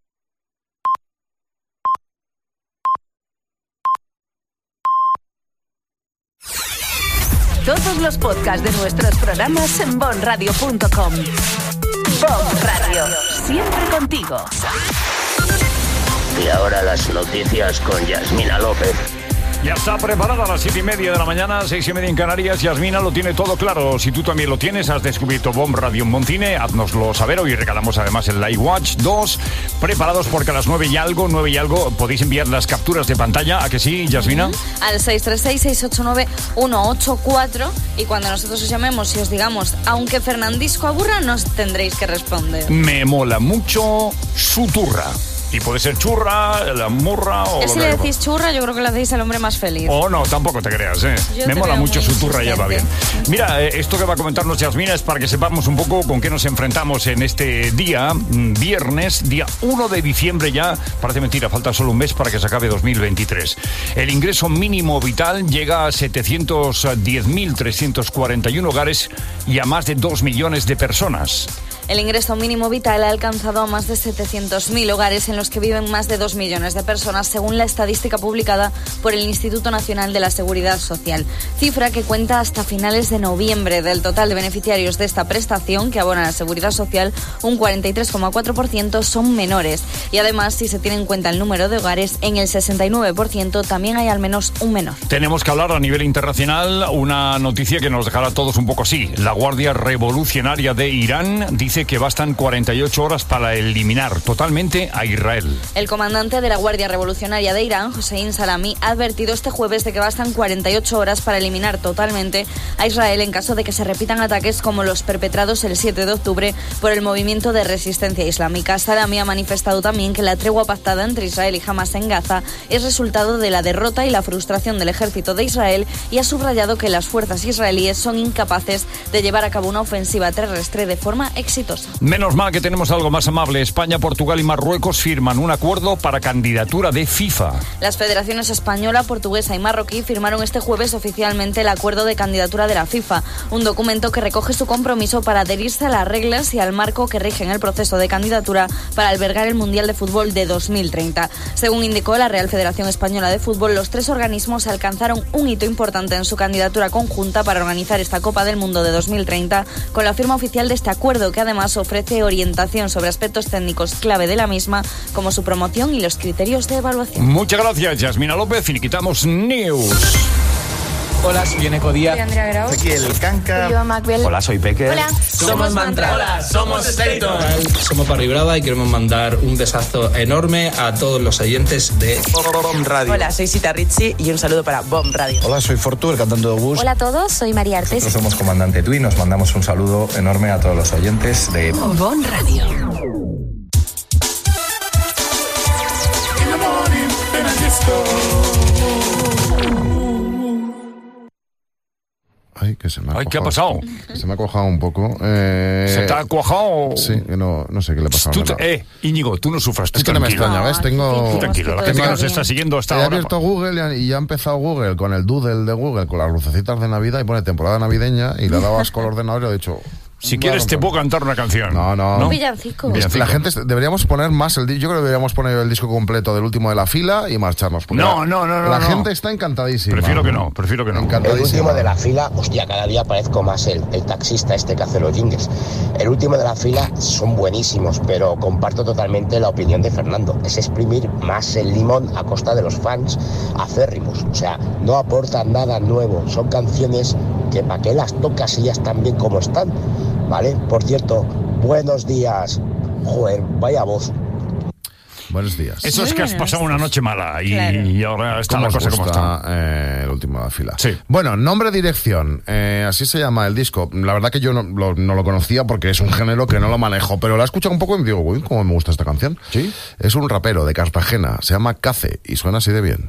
Todos los podcasts de nuestros programas en bonradio.com. Bon Radio, siempre contigo. Y ahora las noticias con Yasmina López. Ya está preparada a las 7:30 de la mañana, 6:30 en Canarias. Yasmina lo tiene todo claro. Si tú también lo tienes, has descubierto Bomb Radio en Moncine, haznoslo saber. Hoy regalamos además el Live Watch 2. Preparados porque a las 9 y algo, podéis enviar las capturas de pantalla. ¿A que sí, Yasmina? Al 636-689-184. Y cuando nosotros os llamemos y os digamos, aunque Fernandisco aburra, nos tendréis que responder. Me mola mucho su turra. Y puede ser churra, la murra o... Si le decís churra, yo creo que le hacéis al hombre más feliz. Oh, no, tampoco te creas, ¿eh? Me mola mucho su turra, ya va bien. Mira, esto que va a comentarnos Yasmina es para que sepamos un poco con qué nos enfrentamos en este día, viernes, día 1 de diciembre ya. Parece mentira, falta solo un mes para que se acabe 2023. El ingreso mínimo vital llega a 710.341 hogares y a más de 2 millones de personas. El ingreso mínimo vital ha alcanzado a más de 700.000 hogares en los que viven más de 2 millones de personas, según la estadística publicada por el Instituto Nacional de la Seguridad Social. Cifra que cuenta hasta finales de noviembre. Del total de beneficiarios de esta prestación que abona la Seguridad Social, un 43,4% son menores. Y además, si se tiene en cuenta el número de hogares, en el 69% también hay al menos un menor. Tenemos que hablar a nivel internacional una noticia que nos dejará a todos un poco así. La Guardia Revolucionaria de Irán dice que bastan 48 horas para eliminar totalmente a Israel. El comandante de la Guardia Revolucionaria de Irán, Hossein Salami, ha advertido este jueves de que bastan 48 horas para eliminar totalmente a Israel en caso de que se repitan ataques como los perpetrados el 7 de octubre por el movimiento de resistencia islámica. Salami ha manifestado también que la tregua pactada entre Israel y Hamas en Gaza es resultado de la derrota y la frustración del ejército de Israel y ha subrayado que las fuerzas israelíes son incapaces de llevar a cabo una ofensiva terrestre de forma exitosa. Menos mal que tenemos algo más amable. España, Portugal y Marruecos firman un acuerdo para candidatura de FIFA. Las federaciones española, portuguesa y marroquí firmaron este jueves oficialmente el acuerdo de candidatura de la FIFA, un documento que recoge su compromiso para adherirse a las reglas y al marco que rigen el proceso de candidatura para albergar el Mundial de Fútbol de 2030. Según indicó la Real Federación Española de Fútbol, los tres organismos alcanzaron un hito importante en su candidatura conjunta para organizar esta Copa del Mundo de 2030 con la firma oficial de este acuerdo, que además ofrece orientación sobre aspectos técnicos clave de la misma, como su promoción y los criterios de evaluación. Muchas gracias, Yasmina López. Finiquitamos News. Hola, soy Eneco Díaz. Soy Andrea Grau. Aquí el Canca. Soy yo, Macbel. Hola, soy Peque. Hola. Somos Mantra. Hola, somos Skeleton. Somos Parry Brava y queremos mandar un besazo enorme a todos los oyentes de Bomb Radio. Hola, soy Sita Ritchie y un saludo para Bomb Radio. Hola, soy Fortu, el cantante de Bus. Hola a todos, soy María Artes. Nosotros somos Comandante Tui, nos mandamos un saludo enorme a todos los oyentes de Bon Radio. Ay, que se me ha Ay, ¿qué ha pasado? Se me ha cuajado un poco. ¿Se te ha cuajado? Sí, que no sé qué le ha pasado. Íñigo, tú no sufras. Tú es que no me extraña, ¿ves? Tú tranquilo, la gente que nos está siguiendo hasta ahora. He abierto Google y ya ha empezado Google con el doodle de Google, con las lucecitas de Navidad y pone temporada navideña y le dabas con el ordenador y he dicho... Si quieres te puedo cantar una canción. No. Un villancico. La gente deberíamos poner más yo creo que deberíamos poner el disco completo del último de la fila y marcharnos. No. La gente está encantadísima. Prefiero que no. El último de la fila, hostia, cada día parezco más el taxista este que hace los jingles. El último de la fila son buenísimos, pero comparto totalmente la opinión de Fernando. Es exprimir más el limón a costa de los fans acérrimos. O sea, no aportan nada nuevo. Son canciones que para qué las tocas y ya están bien como están. ¿Vale? Por cierto, buenos días. Joder, vaya voz. Buenos días. Eso es que has pasado una noche mala y ahora está la cosa como está. El último de la fila. Sí. Bueno, nombre, dirección. Así se llama el disco. La verdad que yo no lo conocía porque es un género que no lo manejo, pero la he escuchado un poco y me digo, uy, cómo me gusta esta canción. ¿Sí? Es un rapero de Cartagena, se llama Cace y suena así de bien.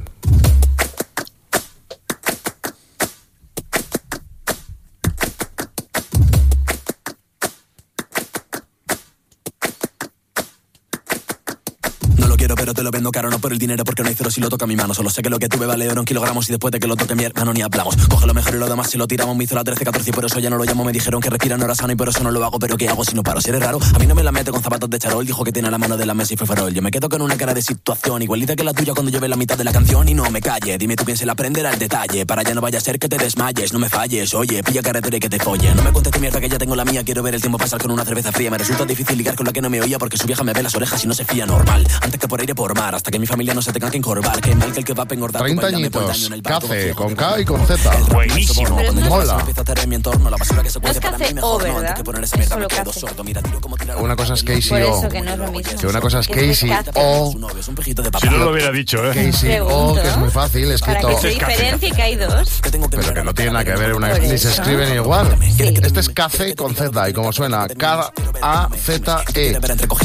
quiero, pero te lo vendo caro, no por el dinero, porque no hay cero si lo toca mi mano. Solo sé que lo que tuve vale oro en kilogramos y después de que lo toque mi hermano ni hablamos. Coge lo mejor y lo demás si lo tiramos. Me hizo la 13-14 y por eso ya no lo llamo. Me dijeron que respiran horas sano y por eso no lo hago. Pero ¿qué hago si no paro? Si eres raro, a mí no me la mete con zapatos de charol. Dijo que tiene la mano de la mesa y fue farol. Yo me quedo con una cara de situación igualita que la tuya cuando lleve la mitad de la canción. Y no me calle, dime tú quién se la aprenderá el detalle. Para ya no vaya a ser que te desmayes, no me falles. Oye, pilla carretera y que te folle. No me cuentes tu mierda que ya tengo la mía. Quiero ver el tiempo pasar con una cerveza fría. Me resulta difícil ligar con la que no me oía porque su vieja me ve las orejas y no se fía normal. Antes que por aire por mar, hasta que mi familia no se tenga que encorvar. Que mal que el que va a engordar. 30 añitos, Café, con K y con Z. Buenísimo. Mola. No es Café O, ¿verdad? Es solo Café. Una cosa es Casey Por O. eso que no es lo mismo. Que una cosa es Que es Casey Café. O. Si no lo hubiera dicho, Casey O, que es muy fácil, escrito. Para que se diferencie que hay dos. Pero que no tiene nada que ver, ni se escriben igual. Este es Café con Z y como suena, K-A-Z-E.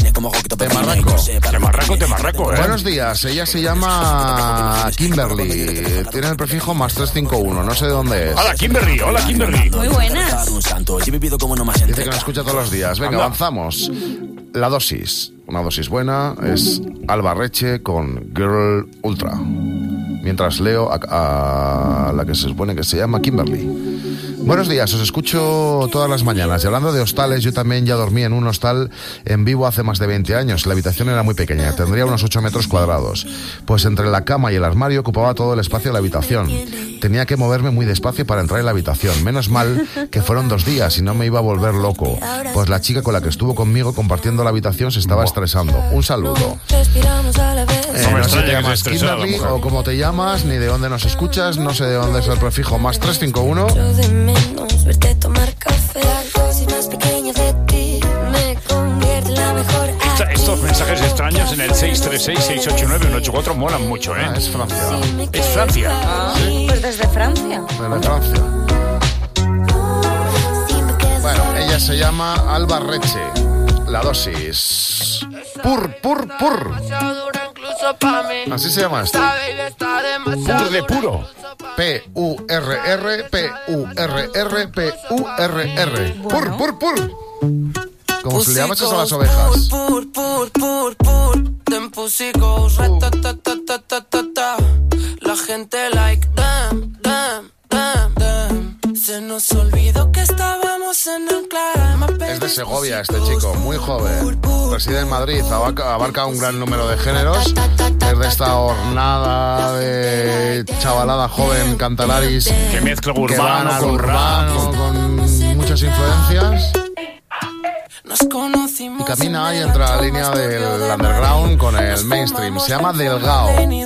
Temarraco, Buenos días, ella se llama Kimberly. Tiene el prefijo más 351, no sé de dónde es. Hola, Kimberly. Muy buenas. Dice que nos escucha todos los días. Venga, avanzamos. La dosis. Una dosis buena es Alba Reche con Girl Ultra. Mientras leo a la que se supone que se llama Kimberly. Buenos días, os escucho todas las mañanas. Y hablando de hostales, yo también ya dormí en un hostal en vivo hace más de 20 años. La habitación era muy pequeña, tendría unos 8 metros cuadrados. Pues entre la cama y el armario ocupaba todo el espacio de la habitación. Tenía que moverme muy despacio para entrar en la habitación. Menos mal que fueron 2 días y no me iba a volver loco. Pues la chica con la que estuvo conmigo compartiendo la habitación se estaba estresando. Un saludo. No sé si te llamas Kimberly o cómo te llamas, ni de dónde nos escuchas. No sé de dónde es el prefijo más 351. Verte tomar café, la dosis más pequeña de ti me convierte en la mejor. Estos mensajes extraños en el 636-689-184 molan mucho, ¿eh? Es Francia. Es Francia. Pues desde Francia. Desde Francia. Bueno, ella se llama Alba Reche. La dosis. Pur. Así se llama esto. Pur de puro. P-U-R-R. Pur. Como si le llamas a las ovejas. La gente like damn. Se nos olvidó que estábamos en el club. Es de Segovia este chico, muy joven. Reside en Madrid, abarca un gran número de géneros. Es de esta hornada de chavalada joven cantalaris que mezcla que van al con urbano con muchas influencias. Y Y camina ahí entre la línea del underground con el mainstream. Se llama Delgado.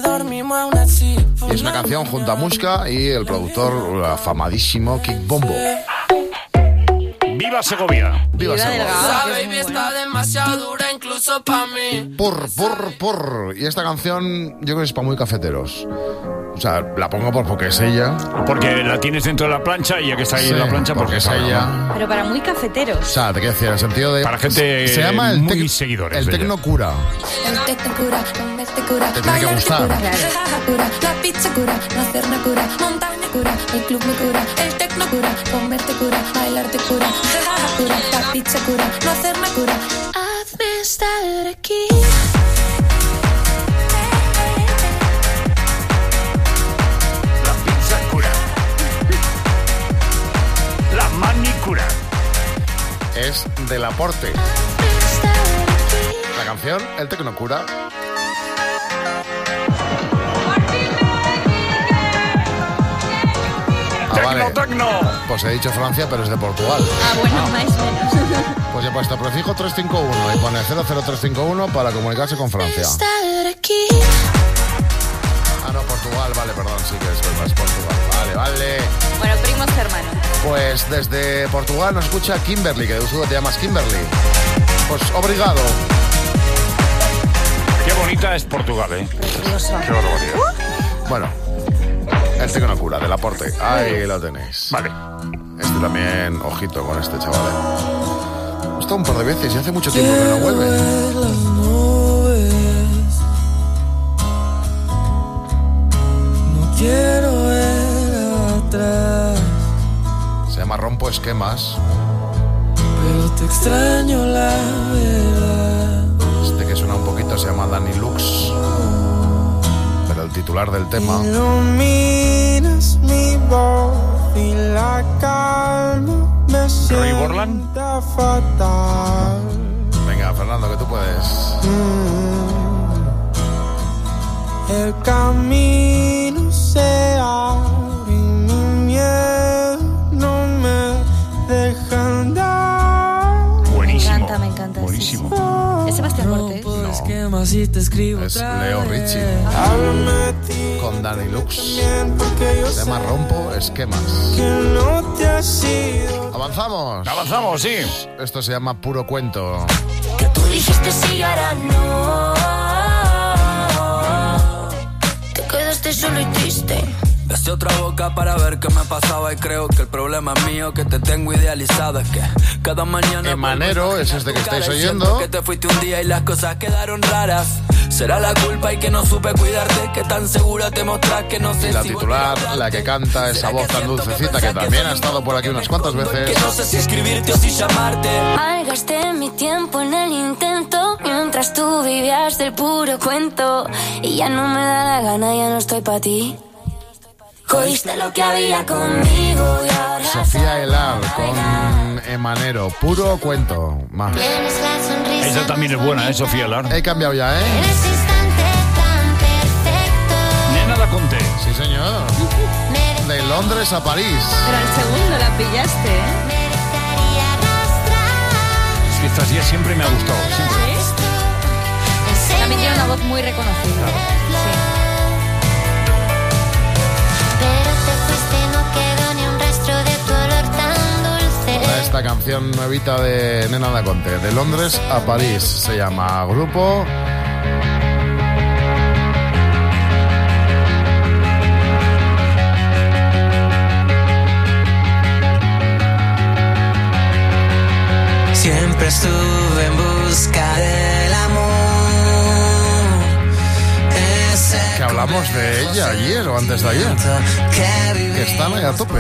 Y es una canción junto a Mushka y el productor afamadísimo Kick Bombo. ¡Viva Segovia! ¡Viva Segovia! Esa baby está demasiado dura incluso para mí. Pur. Y esta canción yo creo que es para muy cafeteros. O sea, la pongo porque es ella. Porque la tienes dentro de la plancha y ya que está ahí en la plancha porque es ella. Pero para muy cafeteros. O sea, te quiero decir, en el sentido de... Para gente se llama el muy seguidores. El tecno cura. El tecno cura, comerte cura. Te tiene que gustar. Cura, la pizza cura, la cerna cura, montaña cura, el club me cura, el tecno cura, comerte cura, bailarte cura, cura, la pizza cura, la cerna cura. Hazme estar aquí. La manicura. Es del aporte. La canción, el Tecnocura. Tecno. Pues he dicho Francia, pero es de Portugal. Bueno, más o menos. Pues he puesto prefijo 351 y pone 00351 para comunicarse con Francia. Ah, no, Portugal, vale, perdón, sí que es verdad, es Portugal. Vale. Bueno, primos hermanos. Pues desde Portugal nos escucha Kimberly, que de uso te llamas Kimberly. Pues obrigado. Qué bonita es Portugal, ¿eh? Precioso. Qué barbaridad. Bueno, el Tecnocura, del aporte. Ahí lo tenéis. Vale. Este también, ojito con este chaval. Ha estado un par de veces y hace mucho tiempo que no vuelve. Quiero ver atrás. Se llama Rompo Esquemas. Pero te extraño la verdad. Este que suena un poquito Esto se llama Dani Lux. Pero el titular del tema... Iluminas mi voz y la calma me Roy Borland. sienta fatal. Venga, Fernando, que tú puedes. El camino se abre y mi miedo no me deja andar. Buenísimo. Me encanta. Buenísimo. ¿Es Sebastián Cortés? No. Es Leo Richie. Con Dani Lux. Se llama Rompo Esquemas. Avanzamos. Avanzamos, sí. Esto se llama Puro Cuento. Que tú dijiste sí y ahora no. Te quedaste solo y triste. Besé otra boca para ver qué me pasaba y creo que el problema es mío, que te tengo idealizado. Es que cada mañana... Emanero, ese es de que estáis oyendo. Que te fuiste un día y las cosas quedaron raras. Será la culpa y que no supe cuidarte, que tan segura te mostras que no sé. Y la titular, la que canta esa voz tan dulcecita, que también ha estado por aquí unas cuantas veces. Que no sé si escribirte o si llamarte. Malgasté mi tiempo en el intento, mientras tú vivías del puro cuento. Y ya no me da la gana, ya no estoy pa' ti. Cogiste lo que había conmigo y ahora... Sofía Elar con Emanero, Puro Cuento. Más. Esa también es buena, Sofía Elar. He cambiado ya, Nena da Conte. Sí, señor. De Londres a París. Pero al segundo la pillaste, Es que esta tía siempre me ha gustado, siempre. También tiene una voz muy reconocible. Esta canción nuevita de Nena da Conte, de Londres a París, se llama Grupo. Siempre estuve en busca del amor. Que hablamos de ella ayer o antes de ayer. Que están ahí a tope.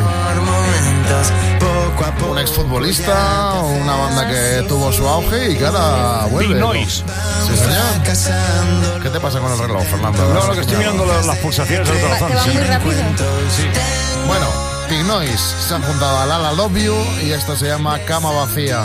Un exfutbolista, una banda que tuvo su auge y que ahora vuelve. Big Noise. Sí, señor. ¿Qué te pasa con el reloj, Fernando? No, lo que estoy mirando las pulsaciones del corazón. ¿Te va muy rápido? Sí. Bueno, Big Noise se han juntado a Lala Love You y esto se llama Cama Vacía.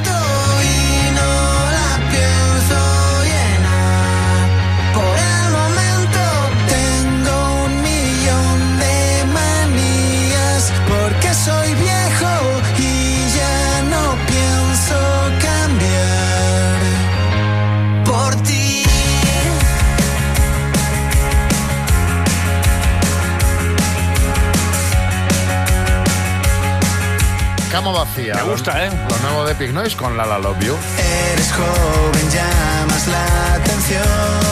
Soy viejo y ya no pienso cambiar por ti. Cama Vacía. Me gusta, Lo nuevo de Big Noise con Lala Love You. Eres joven, llamas la atención.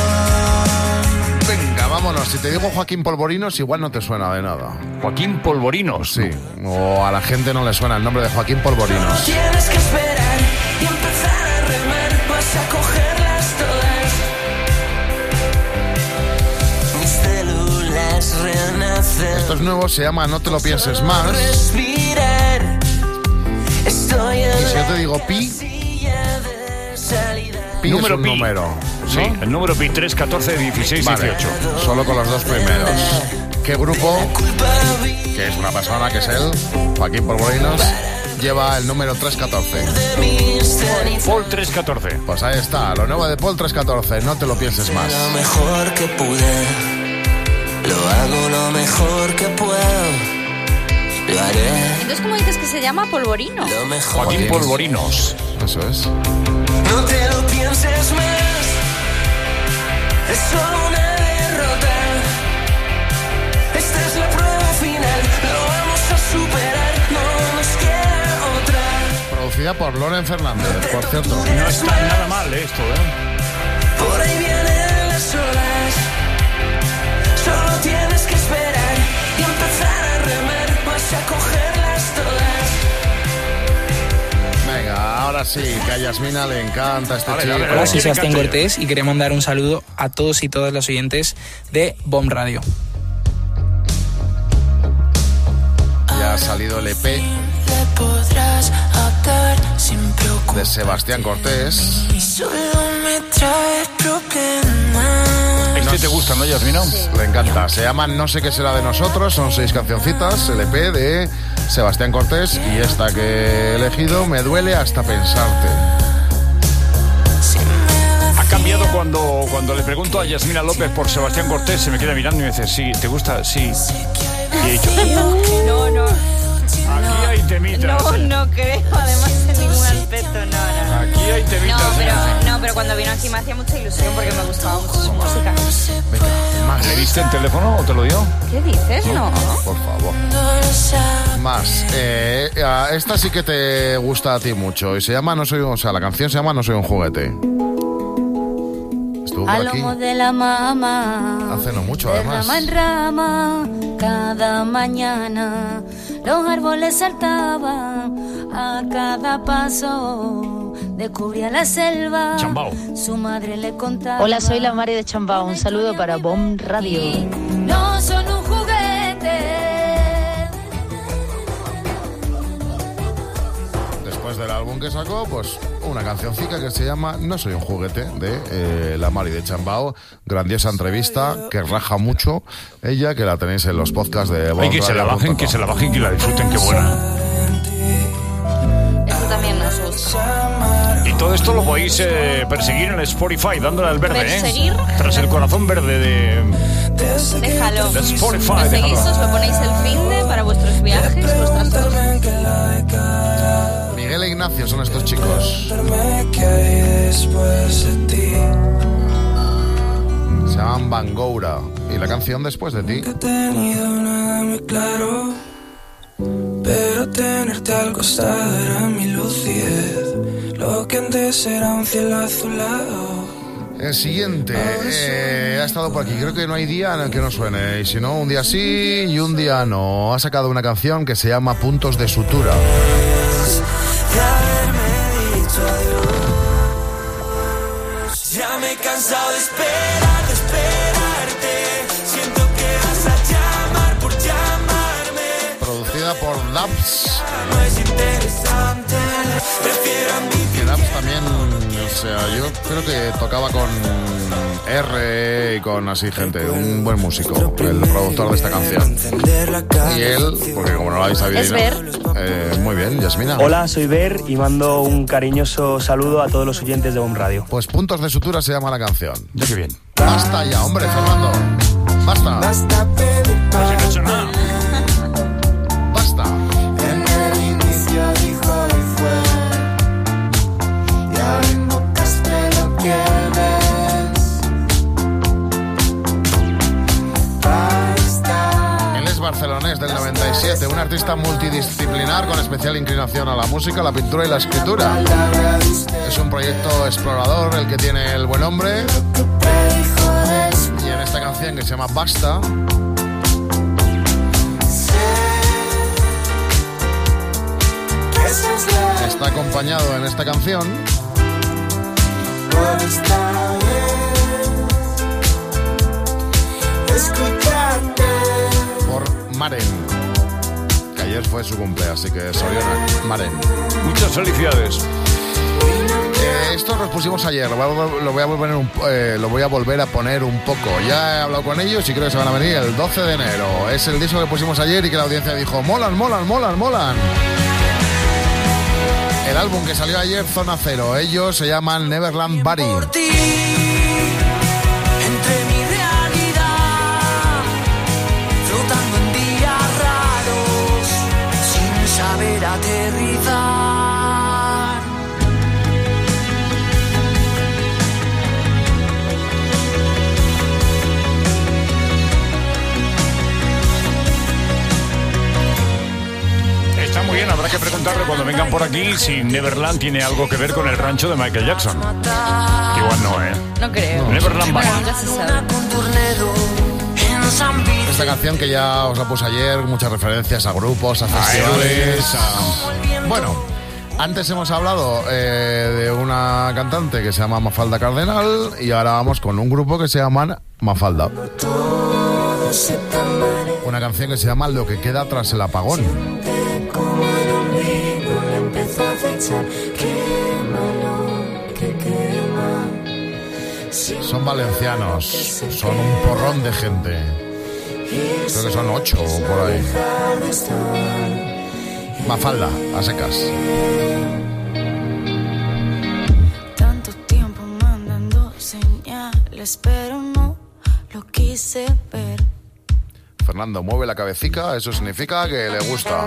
Venga, vámonos. Si te digo Joaquín Polvorinos, igual no te suena de nada. Joaquín Polvorinos. Sí. O a la gente no le suena el nombre de Joaquín Polvorinos. Tienes que esperar y empezar a remar, vas a cogerlas todas. Mis células renacen. Esto es nuevo, se llama No te lo pienses más. Respirar. Estoy en Y si yo te digo Pi, Pi Número es un Pi. número. Sí, el número Pi 3, 14, 16, Vale, 18. solo con los dos primeros. ¿Qué grupo, que es una persona que es él, Joaquín Polvorinos, lleva el número 314? Paul 314. Pues ahí está, lo nuevo de Paul 314, no te lo pienses más. lo mejor que pude. Lo hago lo mejor que puedo. Lo haré. Entonces, ¿cómo dices que se llama Polvorino? Lo mejor. Joaquín Polvorinos. Eso es. No te lo pienses más. Es solo una derrota. Esta es la prueba final. Lo vamos a superar. No nos queda otra. Producida por Loren Fernández, por cierto. No está nada mal esto, Por ahí vienen las olas. Solo tienes que esperar y empezar a remar. Vas a cogerlas todas. Venga, ahora sí, que a Yasmina le encanta este chico. Hola, soy Sebastián Cortés y quería mandar un saludo a todos y todas los oyentes de BOM Radio. Ya ha salido el EP. Le podrás atar de Sebastián Cortés. Solo me trae problemas. Este te gusta, ¿no, Yasmina? Le encanta. Se llama No sé qué será de nosotros. Son 6 cancioncitas, el EP de Sebastián Cortés. Y esta que he elegido, Me duele hasta pensarte. Ha cambiado cuando le pregunto a Yasmina López por Sebastián Cortés, se me queda mirando y me dice, sí, ¿te gusta? Sí. Y he dicho, No. aquí hay temitas. No creo, además en ningún aspecto, no. Aquí hay temitas. Pero cuando vino aquí me hacía mucha ilusión porque me gustaba mucho su música. Más, ¿le diste el teléfono o te lo dio? ¿Qué dices? No. Por favor. Más. Esta sí que te gusta a ti mucho. Y se llama la canción se llama No soy un juguete. Estuvo por Al aquí lomo de la mamá, hace no mucho, de además. rama en rama, cada mañana los árboles saltaban a cada paso, descubría la selva. Chambao. Su madre le contaba. Hola, soy la Mari de Chambao. Un saludo para BOM Radio. No son un juguete. Después del álbum que sacó, pues una cancioncica que se llama No soy un juguete, de la Mari de Chambao. Grandiosa entrevista, que raja mucho ella, que la tenéis en los podcasts de Ay, que se la bajen, que la disfruten, qué buena. Eso también nos gusta. Y todo esto lo podéis perseguir en Spotify, dándole al verde, ¿Perseguir? Tras el corazón verde de Déjalo. de Spotify. Lo seguís, déjalo. os lo ponéis el finde para vuestros viajes, vuestras cosas. Miguel e Ignacio son estos chicos. Se llaman Bangoura. Y la canción Después de ti. No he tenido nada muy claro, pero tenerte al costado era mi lucidez. Lo que antes era un cielo azulado. El siguiente ha estado por aquí. Creo que no hay día en el que no suene. Y si no, un día sí y un día no. Ha sacado una canción que se llama Puntos de Sutura. De haberme dicho adiós. Ya me he cansado de esperar, de esperarte. Siento que vas a llamar por llamarme. Producida por Dabs. No es interesante. Prefiero a mí. Que Dabs también, o sea, yo creo que tocaba con R y con así gente. Un buen músico, el productor de esta canción. Y él, porque como no lo habéis sabido, Es Ver. muy bien, Yasmina. Hola, soy Ver y mando un cariñoso saludo a todos los oyentes de BOM Radio. Pues Puntos de Sutura se llama la canción. Ya que bien. Basta ya, hombre, Fernando. Basta. Basta pedir No he hecho nada. Basta. en el inicio dijo y fue. Y ahora invocaste lo que ves. Basta. Él es barcelonés del 97, un artista multidisciplinar con especial inclinación a la música, la pintura y la escritura. Es un proyecto explorador el que tiene el buen hombre. Y en esta canción que se llama Basta, está acompañado en esta canción por Maren, que ayer fue su cumple, así que Soriona, Maren. Muchas felicidades. Esto nos pusimos ayer, lo voy a volver a poner un poco. Ya he hablado con ellos y creo que se van a venir el 12 de enero. Es el disco que pusimos ayer y que la audiencia dijo, molan. El álbum que salió ayer, Zona Cero. Ellos se llaman Neverland Body. Entre mi realidad, flotando en días raros, sin saber aterrizar. Está muy bien, habrá que preguntarle cuando vengan por aquí si Neverland tiene algo que ver con el rancho de Michael Jackson. Igual no, ¿eh? No creo. Neverland Body. Nunca se sabe. Esta canción que ya os la puse ayer, muchas referencias a grupos, a festivales. Bueno, antes hemos hablado de una cantante que se llama Mafalda Cardenal y ahora vamos con un grupo que se llama Mafalda. Una canción que se llama Lo que queda tras el apagón. Como el olvido le empezó a hacer marcha, quémalo, que quema. Son valencianos, son un porrón de gente. Creo que son 8 por ahí. Mafalda, a secas. Tanto tiempo mandando señales, pero no lo quise ver. Fernando mueve la cabecita, eso significa que le gusta.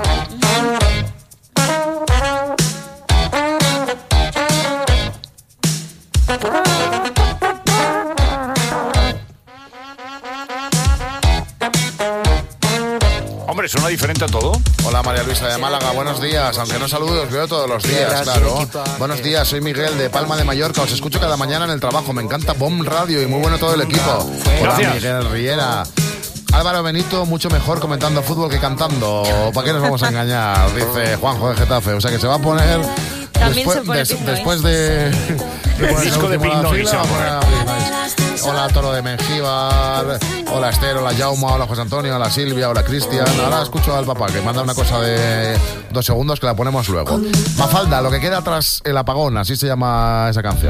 Hombre, suena diferente a todo. Hola María Luisa de Málaga, buenos días. Aunque no saludo, os veo todos los días, claro. Buenos días, soy Miguel de Palma de Mallorca. Os escucho cada mañana en el trabajo. Me encanta BOM Radio y muy bueno todo el equipo. Hola Miguel Riera. Álvaro Benito, mucho mejor comentando fútbol que cantando. ¿Para qué nos vamos a engañar? Dice Juanjo de Getafe. O sea que se va a poner... Después de el disco de Pink Noise. Hola Toro de Mengíbar, hola Esther, hola Jauma, hola José Antonio, hola Silvia, hola Cristian. Ahora escucho al papá que manda una cosa de 2 segundos que la ponemos luego. Mafalda, lo que queda tras el apagón, así se llama esa canción.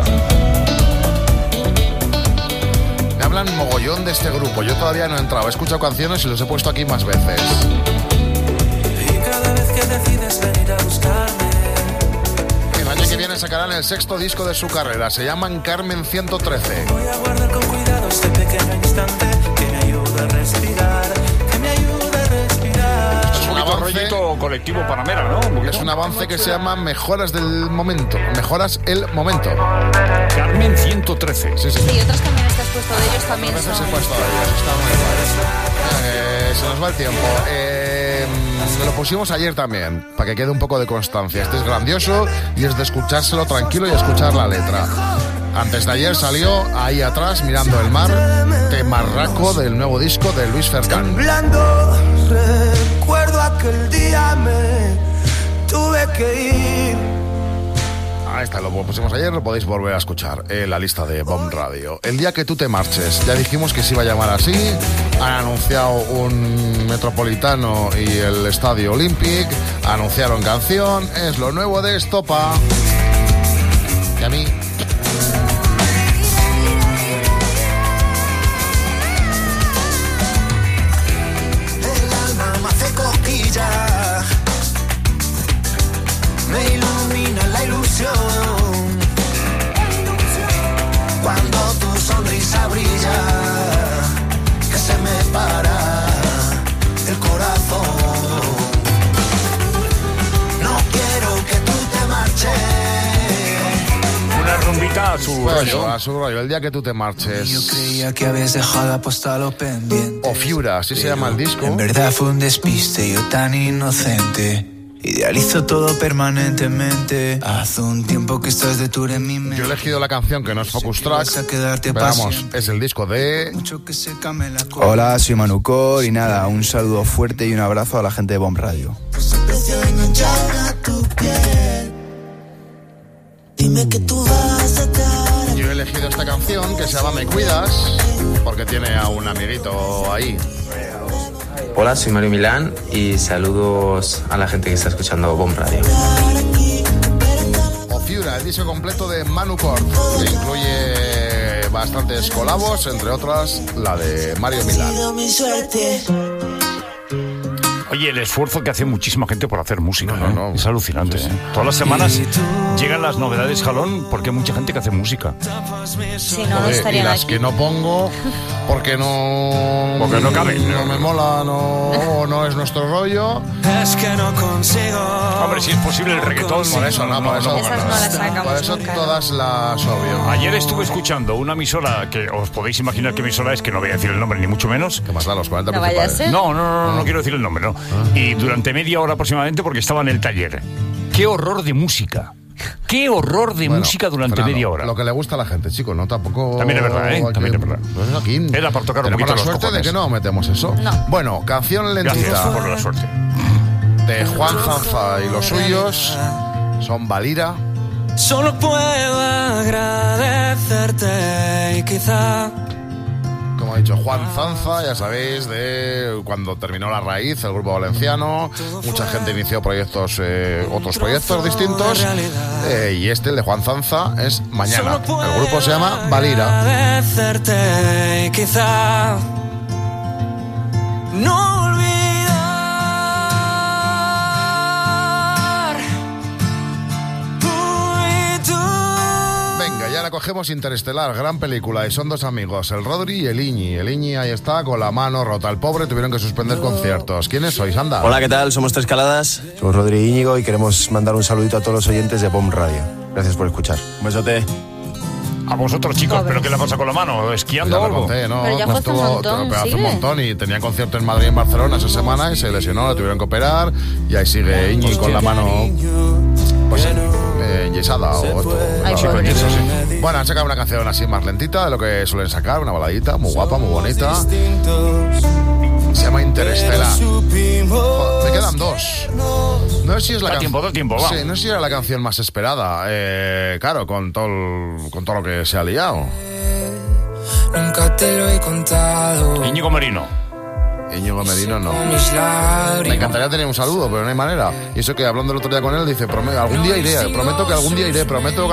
Me hablan mogollón de este grupo, yo todavía no he entrado, he escuchado canciones y los he puesto aquí más veces. Y cada vez que decides venir a buscarme, el año que viene sacarán el 6º disco de su carrera, se llaman Carmen 113. voy a guardar con cuidado este pequeño instante que me ayuda a respirar, que me ayuda a respirar. Es un avance, rollito colectivo panamera, ¿no? Es un avance que se llama Mejoras del Momento. Mejoras el Momento. Carmen 113. Sí. Y otras canciones que has puesto de ellos también son... He puesto de ellos, está muy bien. Se nos va el tiempo. Lo pusimos ayer también, para que quede un poco de constancia. Este es grandioso y es de escuchárselo tranquilo y escuchar la letra. Antes de ayer salió Ahí atrás, mirando el mar, temarraco del nuevo disco de Luis Fercán. Temblando, recuerdo aquel día me tuve que ir. Ahí está, lo pusimos ayer, lo podéis volver a escuchar en la lista de BOM Radio. El día que tú te marches, ya dijimos que se iba a llamar así. Han anunciado un Metropolitano y el Estadio Olympic. Anunciaron canción, es lo nuevo de Estopa. Y a mí... El alma me hace cosquillas, me ilumina la ilusión. Cuando tu sonrisa brilla, que se me para el corazón. No quiero que tú te marches. Una rumbita a su rollo. A su rollo, el día que tú te marches. Yo creía que habías dejado apostado pendiente. O Fiura, así se llama el disco. En verdad fue un despiste, yo tan inocente. Idealizo todo permanentemente. Hace un tiempo que estás de tour en mi mente. Yo he elegido la canción que no es Focus Track. Veamos, es el disco de... Hola, soy Manucor y nada, un saludo fuerte y un abrazo a la gente de BOM Radio. Dime que tú vas a estar. Yo he elegido esta canción que se llama Me Cuidas, porque tiene a un amiguito ahí. Hola, soy Mario Milán y saludos a la gente que está escuchando BOM Radio. O Fiura, el disco completo de Manu Cort, que incluye bastantes colabos, entre otras la de Mario Milán. Oye, el esfuerzo que hace muchísima gente por hacer música, ¿no? Es alucinante, ¿eh? Todas las semanas llegan las novedades jalón porque hay mucha gente que hace música. Si no, estarían y las aquí. que no pongo porque no caben. No me mola, no es nuestro rollo. Es que no consigo. Hombre, si es posible el reggaetón. Por eso, Esas no las sacamos por eso nunca. todas las obvio. Ayer estuve escuchando una emisora que os podéis imaginar qué emisora es, que no voy a decir el nombre ni mucho menos. ¿Qué más da los 40 No vaya a ser. No quiero decir el nombre, no. Y durante media hora aproximadamente porque estaba en el taller. ¡Qué horror de música! ¡Qué horror de música durante Fernando, media hora! Lo que le gusta a la gente, chico, ¿no? Tampoco... También es verdad, ¿eh? También es verdad. Pues aquí Era para tocar un tenemos poquito la los suerte cojones. de que no metemos eso. No. Bueno, canción lentita. Gracias por la suerte. De Juan Zanza y los suyos son Valira. Solo puedo agradecerte y quizá Como he dicho Juan Zanza, ya sabéis, de cuando terminó La Raíz, el grupo valenciano. Mucha gente inició proyectos, otros proyectos distintos. Y este, el de Juan Zanza, es Mañana. El grupo se llama Valira. Quizá no olvidar tú y tú. Venga, ya la cogemos. Interestelar, gran película. Y son dos amigos, el Rodri y el Iñi. El Iñi ahí está con la mano rota. El pobre tuvieron que suspender conciertos. ¿Quiénes sois? Anda. Hola, ¿qué tal? Somos Tres Caladas. Somos Rodri y Íñigo y queremos mandar un saludito a todos los oyentes de BOM Radio. Gracias por escuchar. Un besote. A vosotros, chicos, ¿pero qué le pasa con la mano? ¿Esquiando o algo? Conté, ¿no? Pero ya fue hace un montón, hace un montón y tenían concierto en Madrid y en Barcelona esa semana y se lesionó, le tuvieron que operar y ahí sigue Iñi con la mano pues enyesada o esto. Bueno, han sacado una canción así más lentita de lo que suelen sacar, una baladita muy guapa, muy bonita. Se llama Interestelar. Me quedan dos. No sé si es la da tiempo, va. Sí, no sé si era la canción más esperada. Claro, con todo lo que se ha liado. Nunca te lo he contado. Íñigo Merino no. Me encantaría tener un saludo, pero no hay manera. Y eso que hablando el otro día con él, dice, algún día iré, prometo que algún día iré.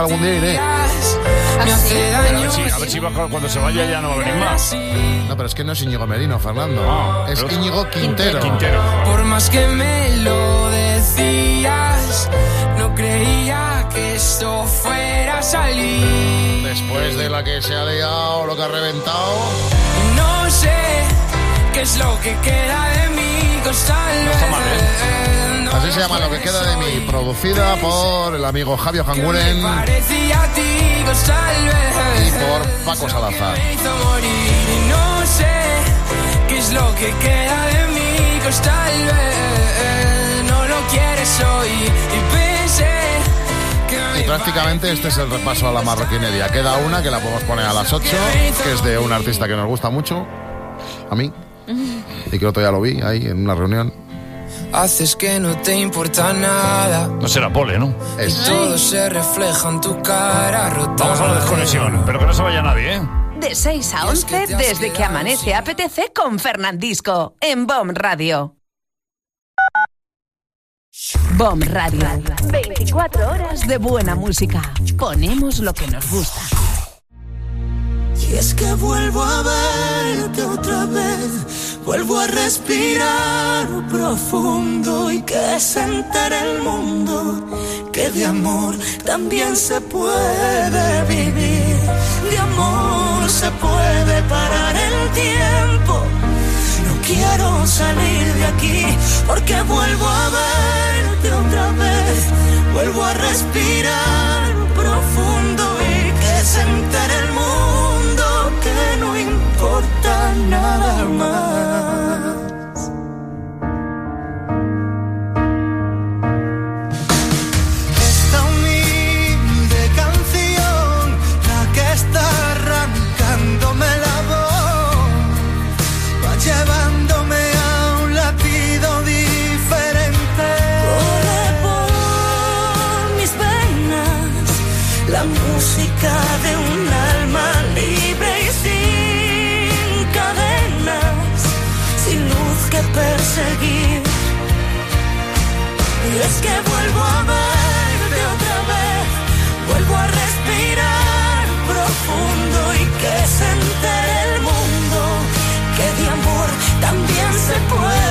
A ver si cuando se vaya ya no va a venir más. No, pero es que no es Íñigo Merino, Fernando. Es Íñigo Quintero. Por más que me lo decías, no creía que esto fuera a salir. Después de la que se ha liado, lo que ha reventado. No sé qué es lo que queda de mí, tal vez. Así se llama Lo que queda de mí, producida por el amigo Javier Hanguren y por Paco Salazar. No sé qué es lo que queda de mí, tal vez no lo quieres hoy y pensé que... Y prácticamente este es el repaso a la marroquinería. Queda una que la podemos poner a las 8, que es de un artista que nos gusta mucho, a mí, y que el otro día lo vi ahí en una reunión. Haces que no te importa nada. No será Pole, ¿no? Y todo se refleja en tu cara rota. Vamos a la desconexión, pero que no se vaya nadie, ¿eh? De 6 a 11, desde que amanece apetece con Fernandisco, en BOM Radio. BOM Radio. 24 horas de buena música. Ponemos lo que nos gusta. Y es que vuelvo a verte otra vez, vuelvo a respirar profundo y que se entere el mundo que de amor también se puede vivir, de amor se puede parar el tiempo. No quiero salir de aquí porque vuelvo a verte otra vez, vuelvo a respirar profundo y que se entere el mundo que no importa nada más. Esta humilde canción, la que está arrancándome la voz, va llevándome a un latido diferente. Corre por mis venas la música de un alma libre y sin cadenas, sin luz que perseguir. Y es que vuelvo a verte otra vez, vuelvo a respirar profundo y que se entere el mundo que de amor también se puede